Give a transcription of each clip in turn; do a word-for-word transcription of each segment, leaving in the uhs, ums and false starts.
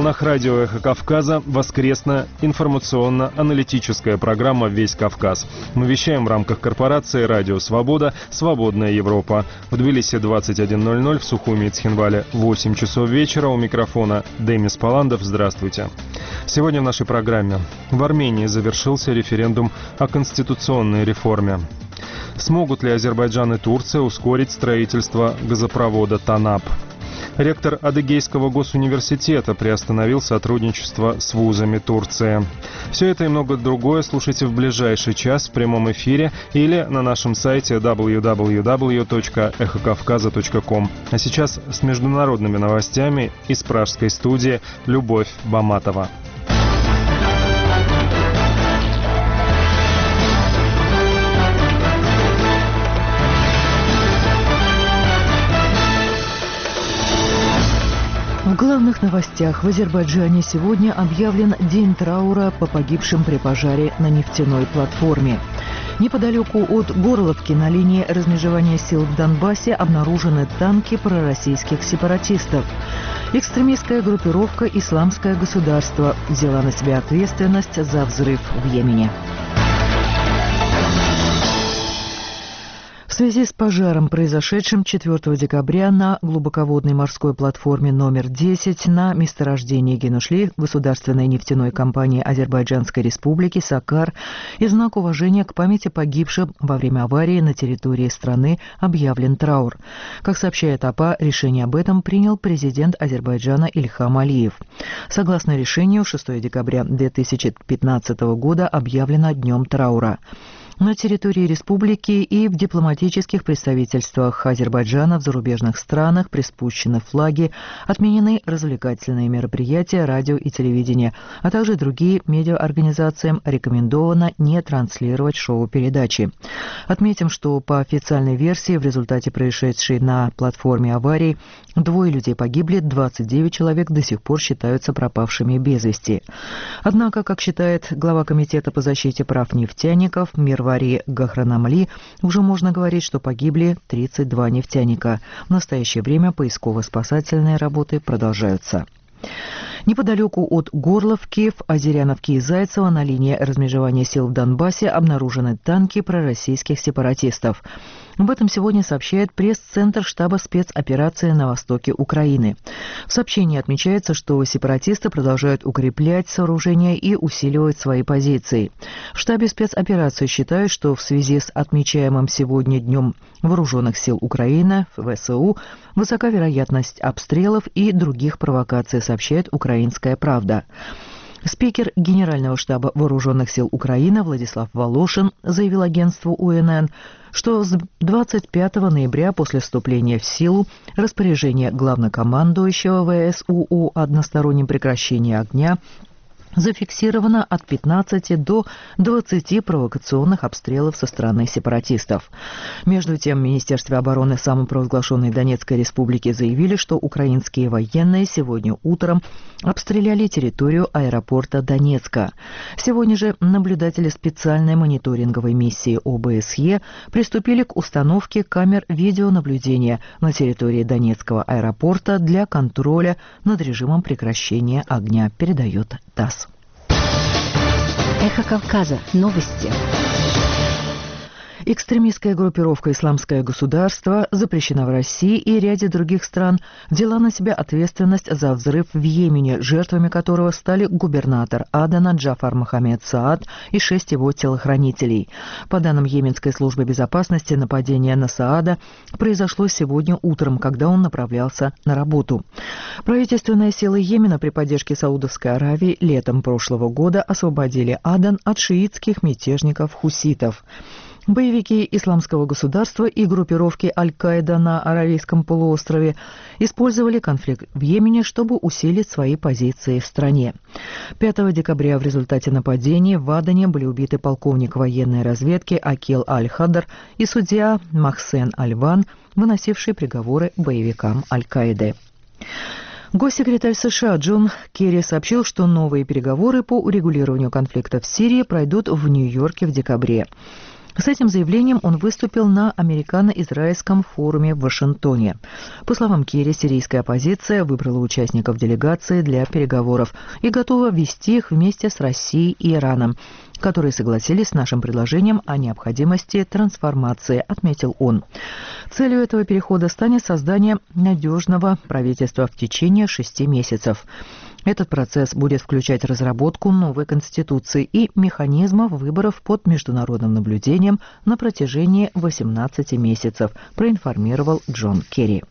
волнах радио «Эхо Кавказа» воскресная информационно-аналитическая программа «Весь Кавказ». Мы вещаем в рамках корпорации «Радио Свобода. Свободная Европа». В Тбилиси двадцать один ноль ноль, в Сухуми и Цхинвале восемь часов вечера. У микрофона Демис Паландов. Здравствуйте. Сегодня в нашей программе. В Армении завершился референдум о конституционной реформе. Смогут ли Азербайджан и Турция ускорить строительство газопровода «Танап»? Ректор Адыгейского госуниверситета приостановил сотрудничество с вузами Турции. Все это и много другое слушайте в ближайший час в прямом эфире или на нашем сайте дабл ю дабл ю дабл ю точка эхо кавказа точка ком. А сейчас с международными новостями из пражской студии Любовь Баматова. В главных новостях: в Азербайджане сегодня объявлен день траура по погибшим при пожаре на нефтяной платформе. Неподалеку от Горловки на линии размежевания сил в Донбассе обнаружены танки пророссийских сепаратистов. Экстремистская группировка «Исламское государство» взяла на себя ответственность за взрыв в Йемене. В связи с пожаром, произошедшим четвёртого декабря на глубоководной морской платформе номер десять на месторождении Генушли государственной нефтяной компании Азербайджанской республики «Сакар», и в знак уважения к памяти погибшим во время аварии на территории страны объявлен траур. Как сообщает АПА, решение об этом принял президент Азербайджана Ильхам Алиев. Согласно решению, шестого декабря две тысячи пятнадцатого года объявлено днем траура. На территории республики и в дипломатических представительствах Азербайджана в зарубежных странах приспущены флаги, отменены развлекательные мероприятия, радио и телевидение, а также другие медиаорганизациям рекомендовано не транслировать шоу-передачи. Отметим, что по официальной версии в результате происшедшей на платформе аварии двое людей погибли, двадцать девять человек до сих пор считаются пропавшими без вести. Однако, как считает глава Комитета по защите прав нефтяников Мирвари Гахранамли, уже можно говорить, что погибли тридцать два нефтяника. В настоящее время поисково-спасательные работы продолжаются. Неподалеку от Горловки, в Озеряновке и Зайцево на линии размежевания сил в Донбассе обнаружены танки пророссийских сепаратистов. Об этом сегодня сообщает пресс-центр штаба спецоперации на востоке Украины. В сообщении отмечается, что сепаратисты продолжают укреплять сооружения и усиливать свои позиции. В штабе спецоперации считают, что в связи с отмечаемым сегодня Днем Вооруженных сил Украины, ВСУ, высока вероятность обстрелов и других провокаций, сообщает «Украинская правда». Спикер Генерального штаба Вооруженных сил Украины Владислав Волошин заявил агентству У Н Н, что с двадцать пятого ноября после вступления в силу распоряжения главнокомандующего ВСУ о одностороннем прекращении огня зафиксировано от пятнадцати до двадцати провокационных обстрелов со стороны сепаратистов. Между тем, в Министерстве обороны самопровозглашенной Донецкой республики заявили, что украинские военные сегодня утром обстреляли территорию аэропорта Донецка. Сегодня же наблюдатели специальной мониторинговой миссии О Б С Е приступили к установке камер видеонаблюдения на территории Донецкого аэропорта для контроля над режимом прекращения огня, передает ТАСС. Эхо Кавказа. Новости. Экстремистская группировка «Исламское государство» запрещена в России и ряде других стран, взяла на себя ответственность за взрыв в Йемене, жертвами которого стали губернатор Адена Джафар Мохаммед Саад и шесть его телохранителей. По данным Йеменской службы безопасности, нападение на Саада произошло сегодня утром, когда он направлялся на работу. Правительственные силы Йемена при поддержке Саудовской Аравии летом прошлого года освободили Аден от шиитских мятежников-хуситов. Боевики Исламского государства и группировки Аль-Каида на Аравийском полуострове использовали конфликт в Йемене, чтобы усилить свои позиции в стране. пятого декабря в результате нападения в Адене были убиты полковник военной разведки Акил Аль-Хадр и судья Махсен Аль-Ван, выносивший приговоры боевикам Аль-Каиды. Госсекретарь США Джон Керри сообщил, что новые переговоры по урегулированию конфликта в Сирии пройдут в Нью-Йорке в декабре. С этим заявлением он выступил на американо-израильском форуме в Вашингтоне. По словам Керри, сирийская оппозиция выбрала участников делегации для переговоров и готова вести их вместе с Россией и Ираном, которые согласились с нашим предложением о необходимости трансформации, отметил он. Целью этого перехода станет создание надежного правительства в течение шести месяцев. Этот процесс будет включать разработку новой конституции и механизмов выборов под международным наблюдением на протяжении восемнадцати месяцев, проинформировал Джон Керри.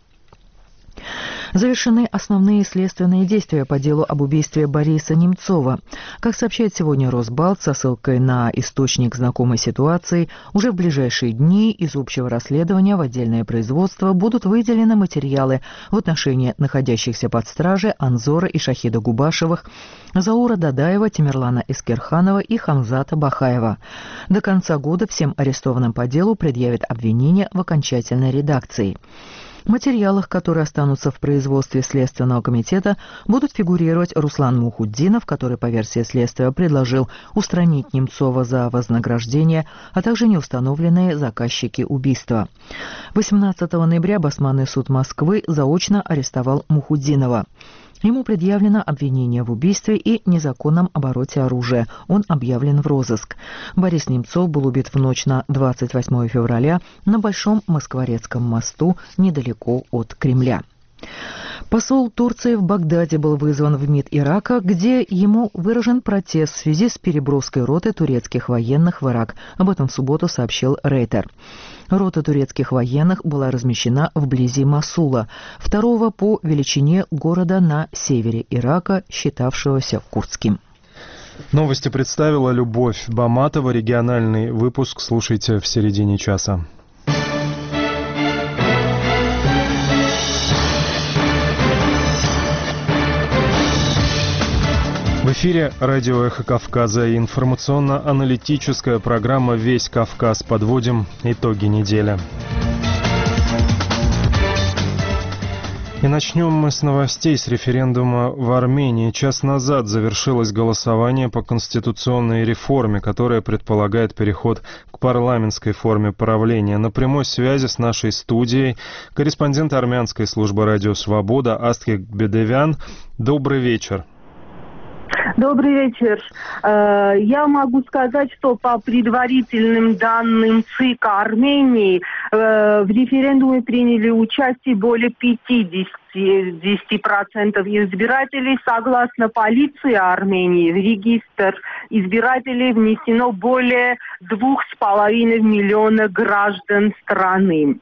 Завершены основные следственные действия по делу об убийстве Бориса Немцова. Как сообщает сегодня Росбалт со ссылкой на источник знакомой ситуации, уже в ближайшие дни из общего расследования в отдельное производство будут выделены материалы в отношении находящихся под стражей Анзора и Шахида Губашевых, Заура Дадаева, Тимерлана Эскерханова и Хамзата Бахаева. До конца года всем арестованным по делу предъявят обвинения в окончательной редакции. В материалах, которые останутся в производстве Следственного комитета, будут фигурировать Руслан Мухутдинов, который, по версии следствия, предложил устранить Немцова за вознаграждение, а также неустановленные заказчики убийства. восемнадцатого ноября Басманный суд Москвы заочно арестовал Мухутдинова. Ему предъявлено обвинение в убийстве и незаконном обороте оружия. Он объявлен в розыск. Борис Немцов был убит в ночь на двадцать восьмое февраля на Большом Москворецком мосту недалеко от Кремля. Посол Турции в Багдаде был вызван в МИД Ирака, где ему выражен протест в связи с переброской роты турецких военных в Ирак. Об этом в субботу сообщил Рейтер. Рота турецких военных была размещена вблизи Мосула, второго по величине города на севере Ирака, считавшегося курдским. Новости представила Любовь Баматова. Региональный выпуск слушайте в середине часа. В эфире радио «Эхо Кавказа» и информационно-аналитическая программа «Весь Кавказ». Подводим итоги недели. И начнем мы с новостей с референдума в Армении. Час назад завершилось голосование по конституционной реформе, которая предполагает переход к парламентской форме правления. На прямой связи с нашей студией корреспондент армянской службы «Радио Свобода» Астхик Бедевян. Добрый вечер. Добрый вечер. Я могу сказать, что по предварительным данным ЦИК Армении в референдуме приняли участие более пятьдесят процентов избирателей. Согласно полиции Армении, в регистр избирателей внесено более двух с половиной миллиона граждан страны.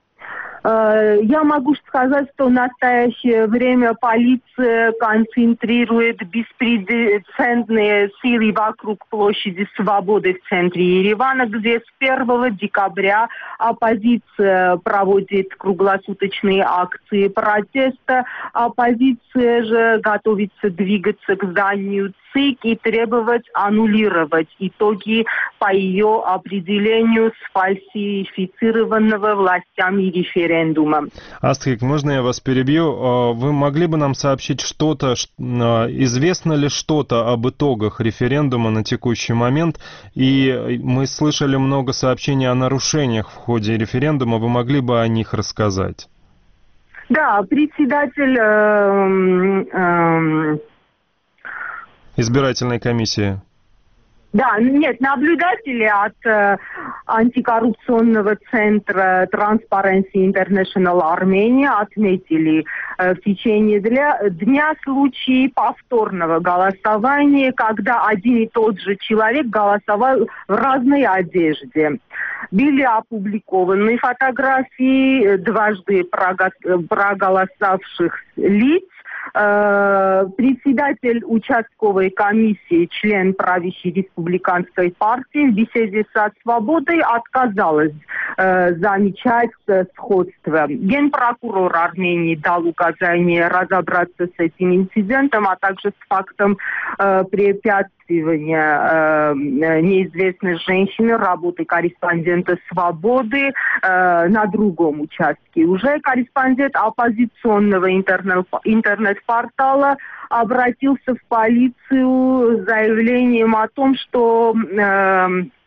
Я могу сказать, что в настоящее время полиция концентрирует беспрецедентные силы вокруг площади Свободы в центре Еревана, где с первого декабря оппозиция проводит круглосуточные акции протеста. Оппозиция же готовится двигаться к зданию ЦИК и требовать аннулировать итоги по ее определению сфальсифицированного властями референдума. Астхик, можно я вас перебью? Вы могли бы нам сообщить что-то, известно ли что-то об итогах референдума на текущий момент? И мы слышали много сообщений о нарушениях в ходе референдума. Вы могли бы о них рассказать? Да, председатель... Э, э, избирательной комиссии. Да, нет, наблюдатели от э, антикоррупционного центра Transparency International Armenia отметили э, в течение дня, дня случаи повторного голосования, когда один и тот же человек голосовал в разной одежде. Были опубликованы фотографии дважды проголосовавших лиц. Председатель участковой комиссии, член правящей республиканской партии в беседе со «Свободой» отказалась э, замечать э, сходство. Генпрокурор Армении дал указание разобраться с этим инцидентом, а также с фактом э, препятствования э, неизвестной женщины работы корреспондента «Свободы» э, на другом участке. Уже корреспондент оппозиционного интернет, интернет-портала обратился в полицию с заявлением о том, что э,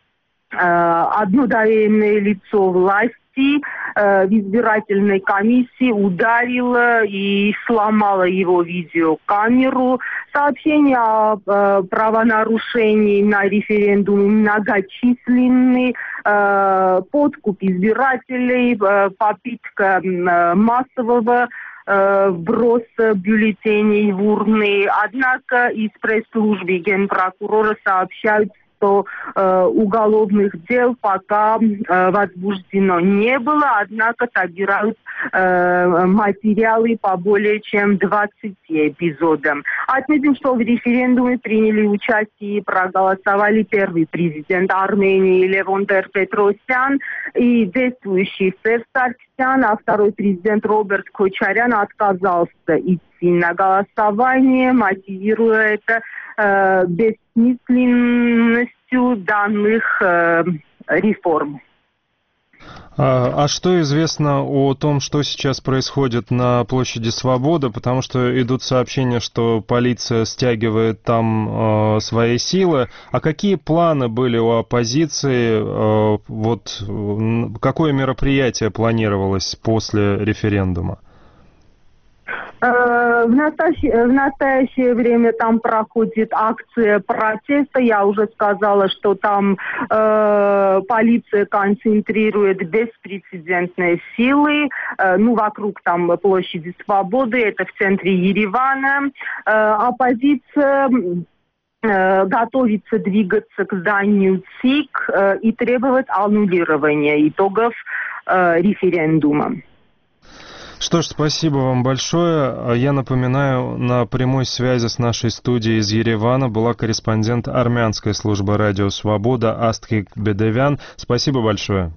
одно доверенное лицо власти в избирательной комиссии ударило и сломало его видеокамеру. Сообщения о э, правонарушении на референдуме многочисленны. Э, подкуп избирателей, э, попытка э, массового э, вброса бюллетеней в урны. Однако из пресс-службы генпрокурора сообщают, что э, уголовных дел пока э, возбуждено не было, однако собирают э, материалы по более чем двадцати эпизодам. Отметим, что в референдуме приняли участие и проголосовали первый президент Армении Левон Тер-Петросян и действующий Серж Саркисян, а второй президент Роберт Кочарян отказался идти на голосование, мотивируя это э, бессмысленностью данных э, реформ. А, а что известно о том, что сейчас происходит на площади Свободы? Потому что идут сообщения, что полиция стягивает там э, свои силы. А какие планы были у оппозиции? Э, вот какое мероприятие планировалось после референдума? В настоящее, в настоящее время там проходит акция протеста. Я уже сказала, что там э, полиция концентрирует беспрецедентные силы. Э, ну, вокруг там площади Свободы, это в центре Еревана. Э, оппозиция э, готовится двигаться к зданию ЦИК э, и требовать аннулирования итогов э, референдума. Что ж, спасибо вам большое. Я напоминаю, на прямой связи с нашей студией из Еревана была корреспондент армянской службы «Радио Свобода» Астхик Бедевян. Спасибо большое.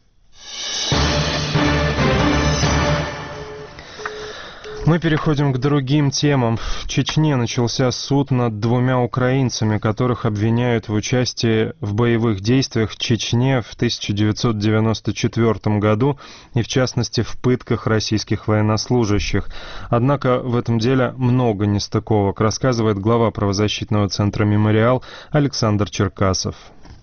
Мы переходим к другим темам. В Чечне начался суд над двумя украинцами, которых обвиняют в участии в боевых действиях в Чечне в тысяча девятьсот девяносто четвёртом году и, в частности, в пытках российских военнослужащих. Однако в этом деле много нестыковок, рассказывает глава правозащитного центра «Мемориал» Александр Черкасов.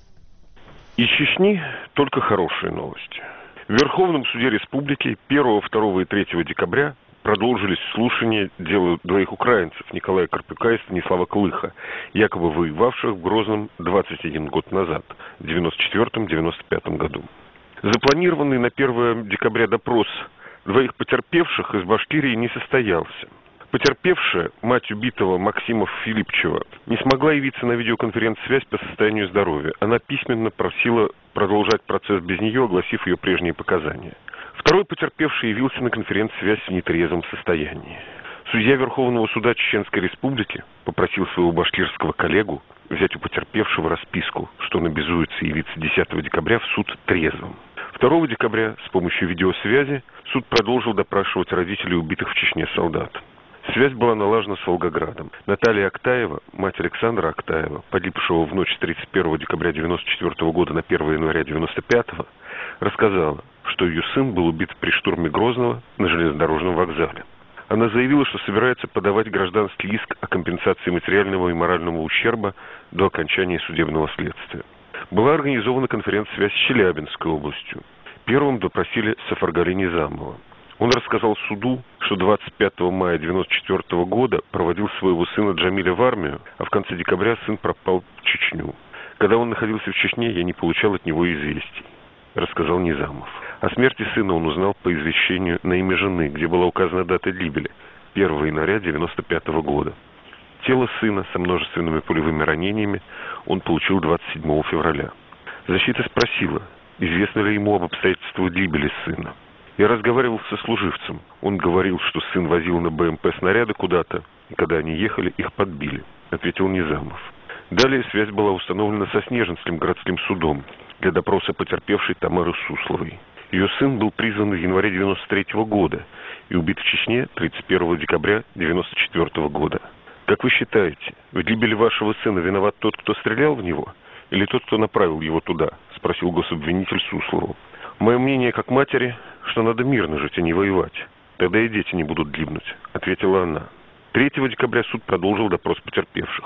Из Чечни только хорошие новости. В Верховном суде Республики первого, второго и третьего декабря продолжились слушания дела двоих украинцев, Николая Карпюка и Станислава Клыха, якобы воевавших в Грозном двадцать один год назад, в девяносто четвёртом — девяносто пятом году. Запланированный на первое декабря допрос двоих потерпевших из Башкирии не состоялся. Потерпевшая, мать убитого Максима Филипчева, не смогла явиться на видеоконференц-связь по состоянию здоровья. Она письменно просила продолжать процесс без нее, огласив ее прежние показания. Второй потерпевший явился на конференц-связь в нетрезвом состоянии. Судья Верховного суда Чеченской Республики попросил своего башкирского коллегу взять у потерпевшего расписку, что он обязуется явиться десятого декабря в суд трезвым. второго декабря с помощью видеосвязи суд продолжил допрашивать родителей убитых в Чечне солдат. Связь была налажена с Волгоградом. Наталья Актаева, мать Александра Актаева, погибшего в ночь с тридцать первого декабря девяносто четвёртого года на первое января девяносто пятого, рассказала, что ее сын был убит при штурме Грозного на железнодорожном вокзале. Она заявила, что собирается подавать гражданский иск о компенсации материального и морального ущерба до окончания судебного следствия. Была организована конференц-связь с Челябинской областью. Первым допросили Сафаргали Низамова. Он рассказал суду, что двадцать пятого мая девяносто четвёртого года проводил своего сына Джамиля в армию, а в конце декабря сын пропал в Чечню. Когда он находился в Чечне, я не получал от него известий, рассказал Низамов. О смерти сына он узнал по извещению на имя жены, где была указана дата гибели – первого января девяносто пятого года. Тело сына со множественными пулевыми ранениями он получил двадцать седьмого февраля. Защита спросила, известно ли ему об обстоятельствах гибели сына. Я разговаривал со служивцем. Он говорил, что сын возил на БМП снаряды куда-то, и когда они ехали, их подбили, ответил Низамов. Далее связь была установлена со Снежинским городским судом для допроса потерпевшей Тамары Сусловой. Ее сын был призван в январе девяносто третьего года и убит в Чечне тридцать первого декабря девяносто четвёртого года. Как вы считаете, в гибели вашего сына виноват тот, кто стрелял в него, или тот, кто направил его туда? Спросил гособвинитель Суслову. Мое мнение как матери, что надо мирно жить, а не воевать. Тогда и дети не будут гибнуть, ответила она. третьего декабря суд продолжил допрос потерпевших.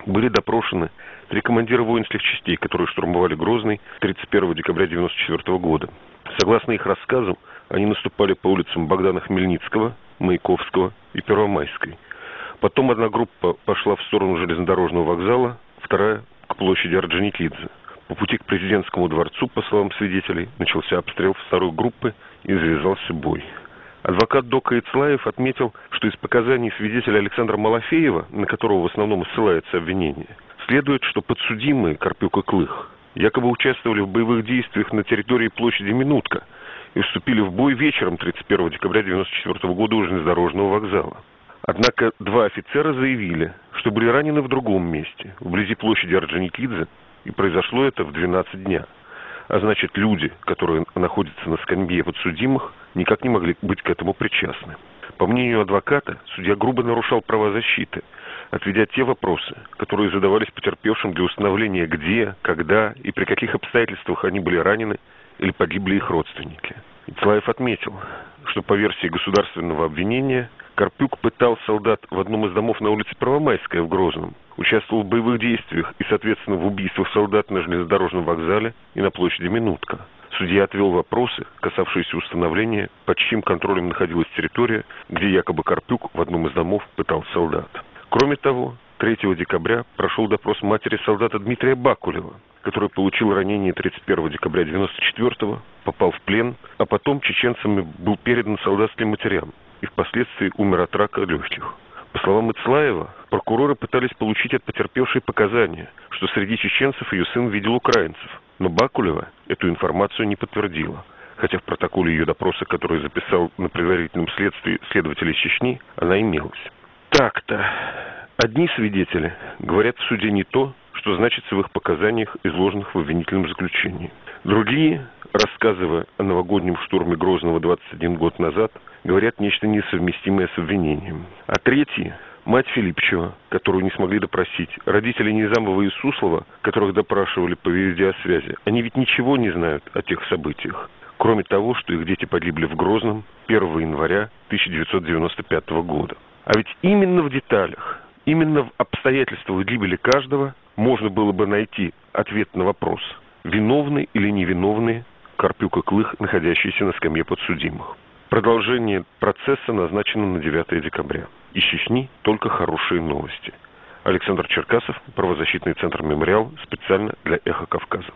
были допрошены три командира воинских частей, которые штурмовали Грозный тридцать первого декабря девяносто четвёртого года. Согласно их рассказам, они наступали по улицам Богдана Хмельницкого, Маяковского и Первомайской. Потом одна группа пошла в сторону железнодорожного вокзала, вторая – к площади Орджоникидзе. По пути к президентскому дворцу, по словам свидетелей, начался обстрел второй группы и завязался бой. Адвокат Дока Ицлаев отметил, что из показаний свидетеля Александра Малафеева, на которого в основном и ссылается обвинение, следует, что подсудимые Карпюк и Клых якобы участвовали в боевых действиях на территории площади Минутка и вступили в бой вечером тридцать первого декабря девяносто четвёртого года у железнодорожного вокзала. Однако два офицера заявили, что были ранены в другом месте, вблизи площади Орджоникидзе, и произошло это в двенадцать дня. А значит, люди, которые находятся на скамье подсудимых, никак не могли быть к этому причастны. По мнению адвоката, судья грубо нарушал права защиты, отведя те вопросы, которые задавались потерпевшим для установления, где, когда и при каких обстоятельствах они были ранены или погибли их родственники. Ицлаев отметил, что по версии государственного обвинения Карпюк пытал солдат в одном из домов на улице Первомайская в Грозном, участвовал в боевых действиях и, соответственно, в убийствах солдат на железнодорожном вокзале и на площади Минутка. Судья отвел вопросы, касавшиеся установления, под чьим контролем находилась территория, где якобы Карпюк в одном из домов пытал солдат. Кроме того, третьего декабря прошел допрос матери солдата Дмитрия Бакулева, который получил ранение тридцать первого декабря девяносто четвёртого, попал в плен, а потом чеченцами был передан солдатским матерям и впоследствии умер от рака легких. По словам Ицлаева, прокуроры пытались получить от потерпевшей показания, что среди чеченцев ее сын видел украинцев, но Бакулева эту информацию не подтвердила, хотя в протоколе ее допроса, который записал на предварительном следствии следователь из Чечни, она имелась. Так-то. Одни свидетели говорят в суде не то, что значится в их показаниях, изложенных в обвинительном заключении. Другие, рассказывая о новогоднем штурме Грозного двадцать один год назад, говорят нечто несовместимое с обвинением. А третьи, мать Филипчева, которую не смогли допросить, родители Низамова и Суслова, которых допрашивали по видеосвязи, они ведь ничего не знают о тех событиях, кроме того, что их дети погибли в Грозном первого января тысяча девятьсот девяносто пятого года. А ведь именно в деталях, именно в обстоятельствах гибели каждого можно было бы найти ответ на вопрос, виновны или невиновны Карпюк и Клых, находящиеся на скамье подсудимых. Продолжение процесса назначено на девятого декабря. Из Чечни только хорошие новости. Александр Черкасов, правозащитный центр «Мемориал», специально для «Эхо Кавказа».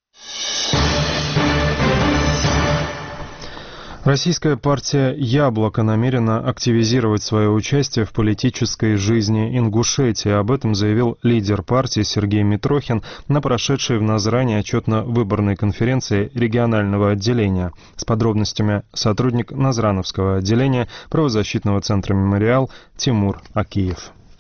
Российская партия «Яблоко» намерена активизировать свое участие в политической жизни Ингушетии. Об этом заявил лидер партии Сергей Митрохин на прошедшей в Назране отчетно-выборной конференции регионального отделения. С подробностями сотрудник Назрановского отделения правозащитного центра «Мемориал» Тимур Акиев.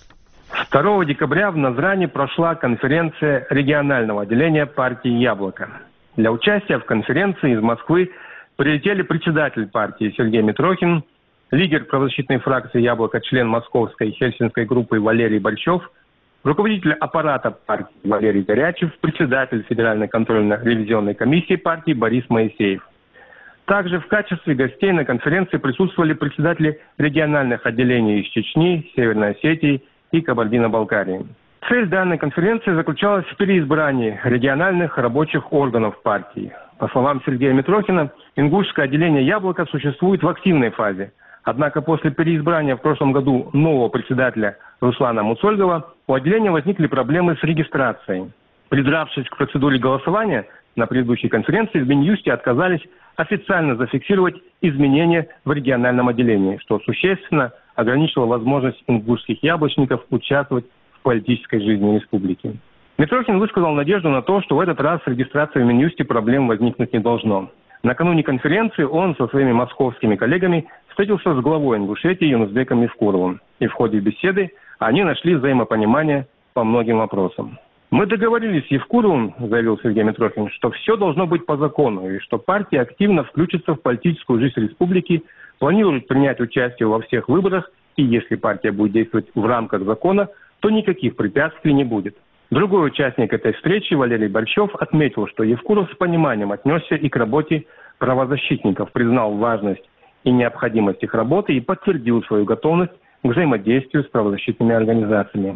второго декабря в Назране прошла конференция регионального отделения партии «Яблоко». Для участия в конференции из Москвы прилетели председатель партии Сергей Митрохин, лидер правозащитной фракции «Яблоко», член московской хельсинской группы Валерий Борщев, руководитель аппарата партии Валерий Горячев, председатель Федеральной контрольно-ревизионной комиссии партии Борис Моисеев. Также в качестве гостей на конференции присутствовали председатели региональных отделений из Чечни, Северной Осетии и Кабардино-Балкарии. Цель данной конференции заключалась в переизбрании региональных рабочих органов партии. По словам Сергея Митрохина, ингушское отделение «Яблоко» существует в активной фазе. Однако после переизбрания в прошлом году нового председателя Руслана Муцольгова у отделения возникли проблемы с регистрацией. Придравшись к процедуре голосования, на предыдущей конференции в Минюсте отказались официально зафиксировать изменения в региональном отделении, что существенно ограничило возможность ингушских яблочников участвовать в политической жизни республики. Митрохин высказал надежду на то, что в этот раз с регистрацией в Минюсте проблем возникнуть не должно. Накануне конференции он со своими московскими коллегами встретился с главой Ингушетии Юнусбеком Евкуровым. И в ходе беседы они нашли взаимопонимание по многим вопросам. «Мы договорились с Евкуровым, — заявил Сергей Митрохин, — что все должно быть по закону, и что партия активно включится в политическую жизнь республики, планирует принять участие во всех выборах, и если партия будет действовать в рамках закона, то никаких препятствий не будет». Другой участник этой встречи, Валерий Борщев, отметил, что Евкуров с пониманием отнесся и к работе правозащитников, признал важность и необходимость их работы и подтвердил свою готовность к взаимодействию с правозащитными организациями.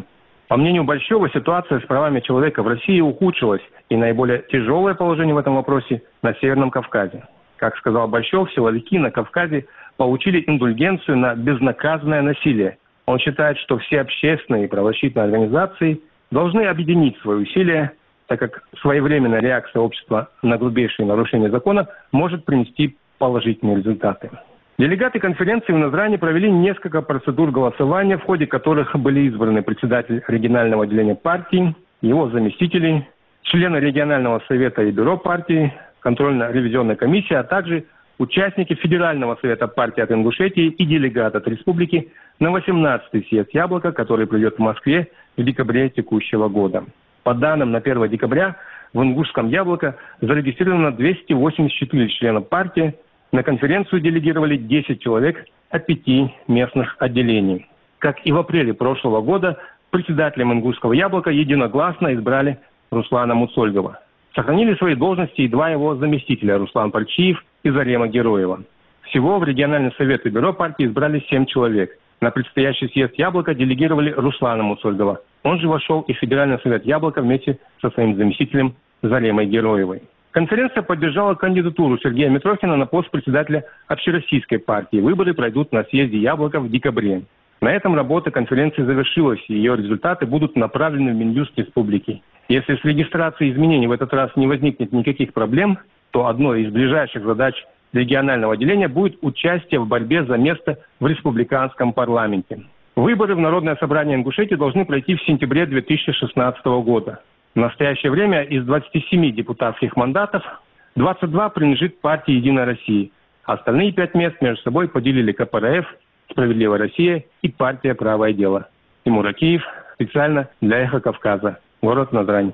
По мнению Большого, ситуация с правами человека в России ухудшилась, и наиболее тяжелое положение в этом вопросе на Северном Кавказе. Как сказал Большов, силовики на Кавказе получили индульгенцию на безнаказанное насилие. Он считает, что все общественные и правозащитные организации должны объединить свои усилия, так как своевременная реакция общества на грубейшие нарушения закона может принести положительные результаты. Делегаты конференции в Назрани провели несколько процедур голосования, в ходе которых были избраны председатель регионального отделения партии, его заместители, члены регионального совета и бюро партии, контрольно-ревизионная комиссия, а также участники Федерального совета партии от Ингушетии и делегат от республики на восемнадцатый съезд «Яблоко», который пройдет в Москве в декабре текущего года. По данным на первое декабря в Ингушском «Яблоко» зарегистрировано двести восемьдесят четыре члена партии. На конференцию делегировали десять человек от пяти местных отделений. Как и в апреле прошлого года, председателем Ингушского «Яблока» единогласно избрали Руслана Муцольгова. Сохранили свои должности и два его заместителя – Руслан Парчиев и Зарема Героева. Всего в региональный совет и бюро партии избрали семь человек. На предстоящий съезд «Яблоко» делегировали Руслана Муцольгова. Он же вошел и в Федеральный совет «Яблоко» вместе со своим заместителем Заремой Героевой. Конференция поддержала кандидатуру Сергея Митрохина на пост председателя Общероссийской партии. Выборы пройдут на съезде «Яблоко» в декабре. На этом работа конференции завершилась, и ее результаты будут направлены в Минюст республики. Если с регистрацией изменений в этот раз не возникнет никаких проблем, то одной из ближайших задач регионального отделения будет участие в борьбе за место в республиканском парламенте. Выборы в Народное собрание Ингушетии должны пройти в сентябре две тысячи шестнадцатого года. В настоящее время из двадцати семи депутатских мандатов двадцать два принадлежит партии «Единая Россия». Остальные пять мест между собой поделили ка пэ эр эф, «Справедливая Россия» и партия «Правое дело». Тимур Акиев, специально для «Эхо Кавказа», город Назрань.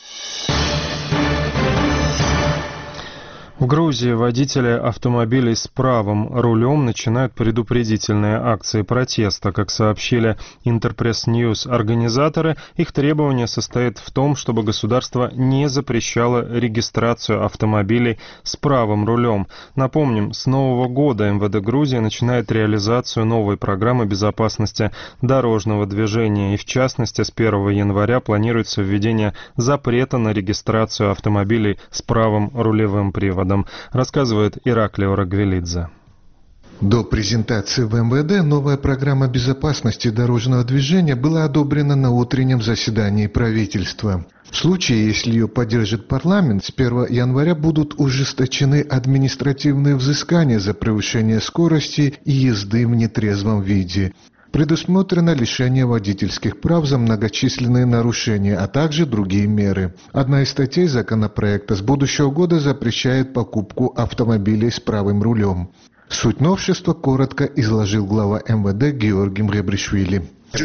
В Грузии водители автомобилей с правым рулем начинают предупредительные акции протеста. Как сообщили Интерпресс Ньюс организаторы, их требование состоит в том, чтобы государство не запрещало регистрацию автомобилей с правым рулем. Напомним, с нового года эм вэ дэ Грузии начинает реализацию новой программы безопасности дорожного движения. И в частности, с первого января планируется введение запрета на регистрацию автомобилей с правым рулевым приводом. Рассказывает Ираклио Рагвелидзе. До презентации в эм вэ дэ новая программа безопасности дорожного движения была одобрена на утреннем заседании правительства. В случае, если ее поддержит парламент, с первого января будут ужесточены административные взыскания за превышение скорости и езды в нетрезвом виде. Предусмотрено лишение водительских прав за многочисленные нарушения, а также другие меры. Одна из статей законопроекта с будущего года запрещает покупку автомобилей с правым рулем. Суть новшества коротко изложил глава эм вэ дэ Георги Мгебришвили.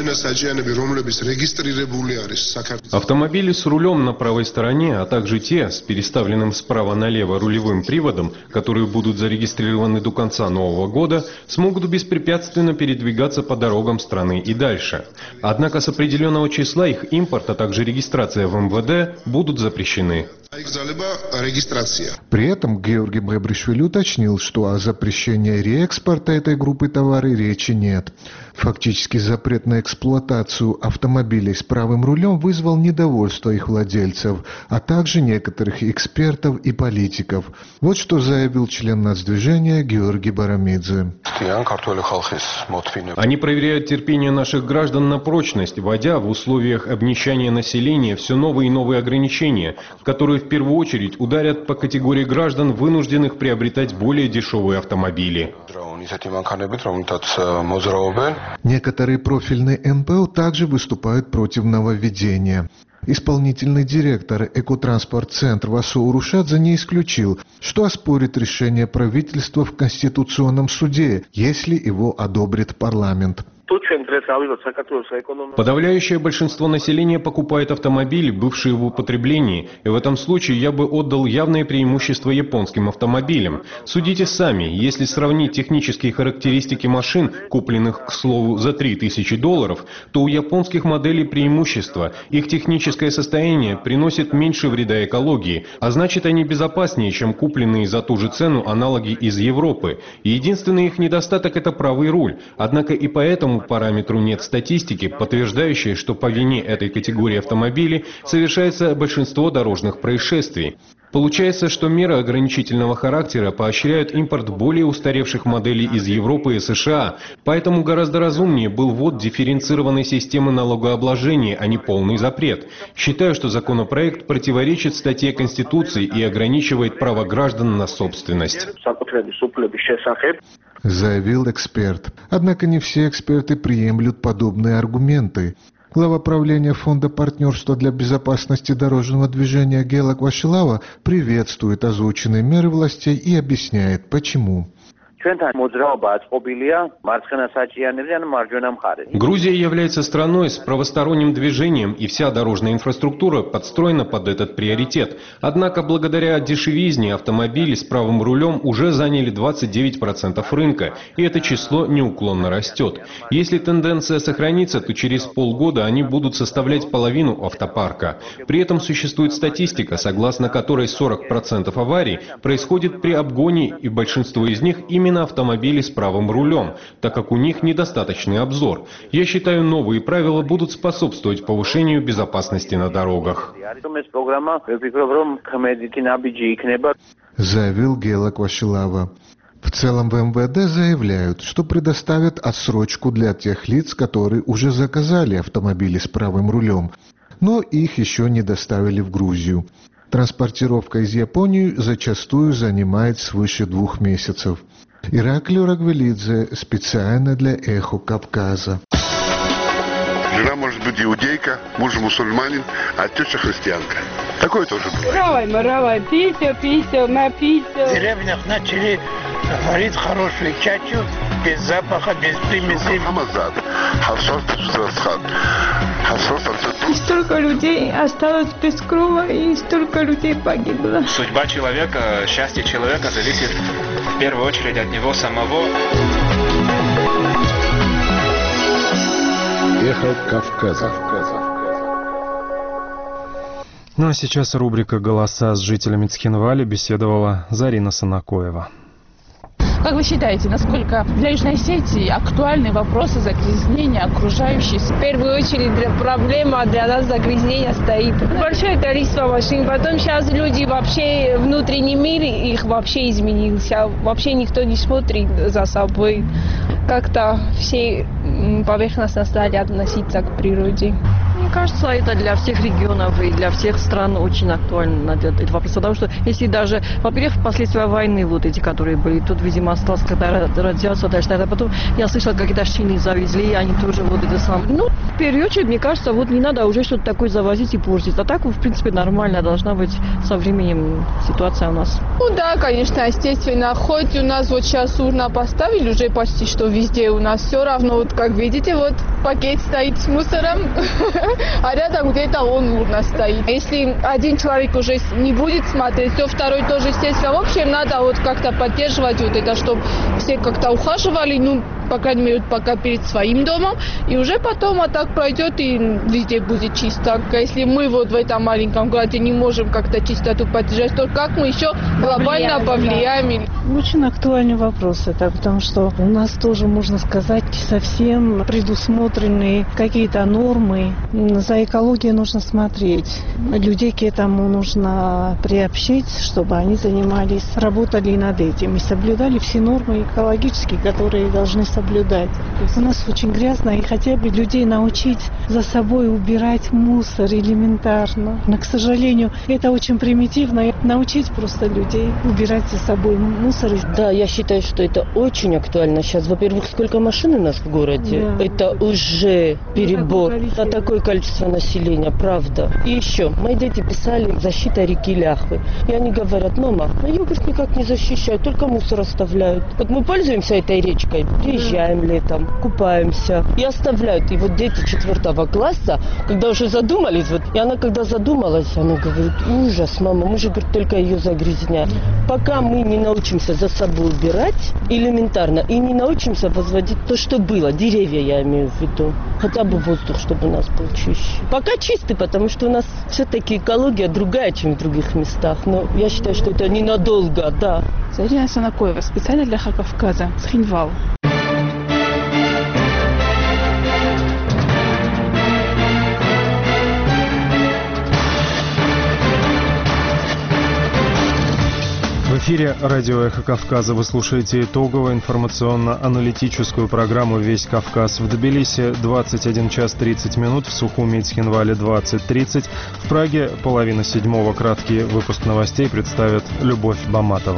Автомобили с рулем на правой стороне, а также те с переставленным справа налево рулевым приводом, которые будут зарегистрированы до конца нового года, смогут беспрепятственно передвигаться по дорогам страны и дальше. Однако с определенного числа их импорт, а также регистрация в эм вэ дэ будут запрещены. При этом Георгий Мгебришвили уточнил, что о запрещении реэкспорта этой группы товаров речи нет. Фактически запрет на эксплуатацию автомобилей с правым рулем вызвал недовольство их владельцев, а также некоторых экспертов и политиков. Вот что заявил член нацдвижения Георгий Барамидзе. Они проверяют терпение наших граждан на прочность, вводя в условиях обнищания населения все новые и новые ограничения, которые в первую очередь ударят по категории граждан, вынужденных приобретать более дешевые автомобили. Некоторые профильные эн пэ о также выступают против нововведения. Исполнительный директор Экотранспорт-центра Васо Урушадзе не исключил, что оспорит решение правительства в Конституционном суде, если его одобрит парламент. Подавляющее большинство населения покупает автомобили, бывшие в употреблении, и в этом случае я бы отдал явное преимущество японским автомобилям. Судите сами, если сравнить технические характеристики машин, купленных, к слову, за три тысячи долларов, то у японских моделей преимущество. Их техническое состояние приносит меньше вреда экологии, а значит они безопаснее, чем купленные за ту же цену аналоги из Европы. Единственный их недостаток – это правый руль, однако и по этому параметру параметру нет статистики, подтверждающей, что по вине этой категории автомобилей совершается большинство дорожных происшествий. Получается, что меры ограничительного характера поощряют импорт более устаревших моделей из Европы и США, поэтому гораздо разумнее был ввод дифференцированной системы налогообложения, а не полный запрет. Считаю, что законопроект противоречит статье Конституции и ограничивает право граждан на собственность. Заявил эксперт. Однако не все эксперты приемлют подобные аргументы. Глава правления Фонда партнерства для безопасности дорожного движения Гела Квашилава приветствует озвученные меры властей и объясняет, почему. Грузия является страной с правосторонним движением, и вся дорожная инфраструктура подстроена под этот приоритет. Однако, благодаря дешевизне автомобили с правым рулем уже заняли двадцать девять процентов рынка, и это число неуклонно растет. Если тенденция сохранится, то через полгода они будут составлять половину автопарка. При этом существует статистика, согласно которой сорок процентов аварий происходит при обгоне, и большинство из них именно автомобили с правым рулем, так как у них недостаточный обзор. Я считаю, новые правила будут способствовать повышению безопасности на дорогах. Заявил Гела Квашилава. В целом в эм вэ дэ заявляют, что предоставят отсрочку для тех лиц, которые уже заказали автомобили с правым рулем, но их еще не доставили в Грузию. Транспортировка из Японии зачастую занимает свыше двух месяцев. Ираклий Рагвелидзе специально для «Эхо Кавказа». Жена может быть иудейка, муж мусульманин, а теща христианка. Такое тоже бывает. Равай, маравай, пися, пися, напися. В деревнях начали варить хорошую чачу, без запаха, без примесей. И столько людей осталось без крова, и столько людей погибло. Судьба человека, счастье человека зависит в первую очередь от него самого. Эхо Кавказа. Ну а сейчас рубрика «Голоса» с жителями Цхинвали беседовала Зарина Санакоева. Как вы считаете, насколько для Южной Осетии актуальны вопросы загрязнения окружающей? В первую очередь для проблема для нас загрязнения стоит. Большое количество машин. Потом сейчас люди вообще, внутренний мир их вообще изменился. Вообще никто не смотрит за собой. Как-то все поверхностно стали относиться к природе. Мне кажется, это для всех регионов и для всех стран очень актуально этот вопрос. Потому что если даже, во-первых, последствия войны вот эти, которые были, тут, видимо, осталась какая-то радиация дальше. А потом я слышала, какие-то шины завезли, они тоже вот это самое. Ну, в первую очередь, мне кажется, вот не надо уже что-то такое завозить и портить. А так, в принципе, нормально должна быть со временем ситуация у нас. Ну да, конечно, естественно. Хоть у нас вот сейчас урна поставили уже почти что везде у нас, все равно, вот как видите, вот пакет стоит с мусором, а рядом где-то он урна стоит. Если один человек уже не будет смотреть, то второй тоже, естественно. В общем, надо вот как-то поддерживать вот это, чтобы все как-то ухаживали, ну, по крайней мере, пока перед своим домом, и уже потом а так пройдет, и везде будет чисто. Если мы вот в этом маленьком городе не можем как-то чистоту поддержать, то как мы еще глобально повлияем? Очень актуальный вопрос это, потому что у нас тоже, можно сказать, совсем предусмотрены какие-то нормы. За экологию нужно смотреть. Людей к этому нужно приобщить, чтобы они занимались, работали над этим и соблюдали все нормы экологические, которые должны соблюдать. У нас очень грязно, и хотя бы людей научить за собой убирать мусор элементарно. Но, к сожалению, это очень примитивно. Научить просто людей убирать за собой мусор. Да, я считаю, что это очень актуально сейчас. Во-первых, сколько машин у нас в городе. Да. Это уже перебор. На такое количество населения, правда. И еще, мои дети писали «Защита реки Ляхвы». И они говорят: мама, а ее, говорит, никак не защищают, только мусор оставляют. Вот мы пользуемся этой речкой, приезжаем летом, купаемся и оставляют. И вот дети четвертого класса, когда уже задумались, вот, и она когда задумалась, она говорит: ужас, мама, мы же, говорит, только ее загрязняем. Пока мы не научимся за собой убирать элементарно и не научимся возводить то, что было, деревья я имею в виду, хотя бы воздух, чтобы у нас был чище. Пока чистый, потому что у нас все-таки экология другая, чем в других местах, но я считаю, что это ненадолго, да. Зарина Санакоева, специально для Эхо Кавказа, Цхинвал. эфире радио «Эхо Кавказа». Вы слушаете итоговую информационно-аналитическую программу «Весь Кавказ». В Тбилиси двадцать один час тридцать минут, в Сухуми и Цхинвале двадцать тридцать. В Праге половина седьмого. Краткий выпуск новостей представит Любовь Баматова.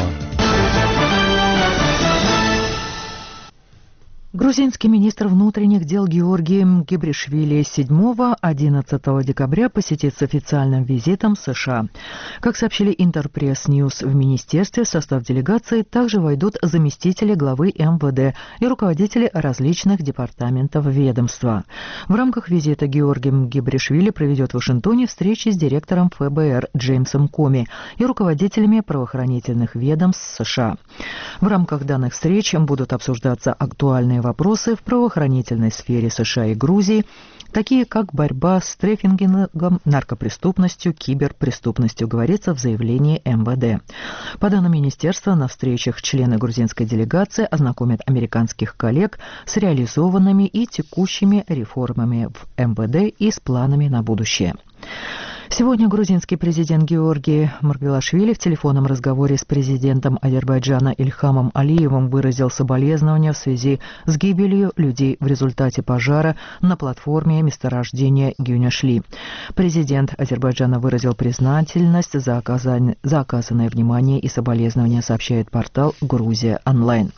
Грузинский министр внутренних дел Георгий Гебришвили седьмого-одиннадцатого декабря посетит с официальным визитом США. Как сообщили Интерпресс Ньюс, в министерстве в состав делегации также войдут заместители главы эм вэ дэ и руководители различных департаментов ведомства. В рамках визита Георгий Гебришвили проведет в Вашингтоне встречи с директором эф бэ эр Джеймсом Коми и руководителями правоохранительных ведомств США. В рамках данных встреч будут обсуждаться актуальные вопросы в правоохранительной сфере США и Грузии, такие как борьба с трафикингом, наркопреступностью, киберпреступностью, говорится в заявлении эм вэ дэ. По данным министерства, на встречах члены грузинской делегации ознакомят американских коллег с реализованными и текущими реформами в эм вэ дэ и с планами на будущее. Сегодня грузинский президент Георгий Маргвелашвили в телефонном разговоре с президентом Азербайджана Ильхамом Алиевым выразил соболезнования в связи с гибелью людей в результате пожара на платформе месторождения Гюняшли. Президент Азербайджана выразил признательность за, оказан... за оказанное внимание и соболезнования, сообщает портал «Грузия онлайн».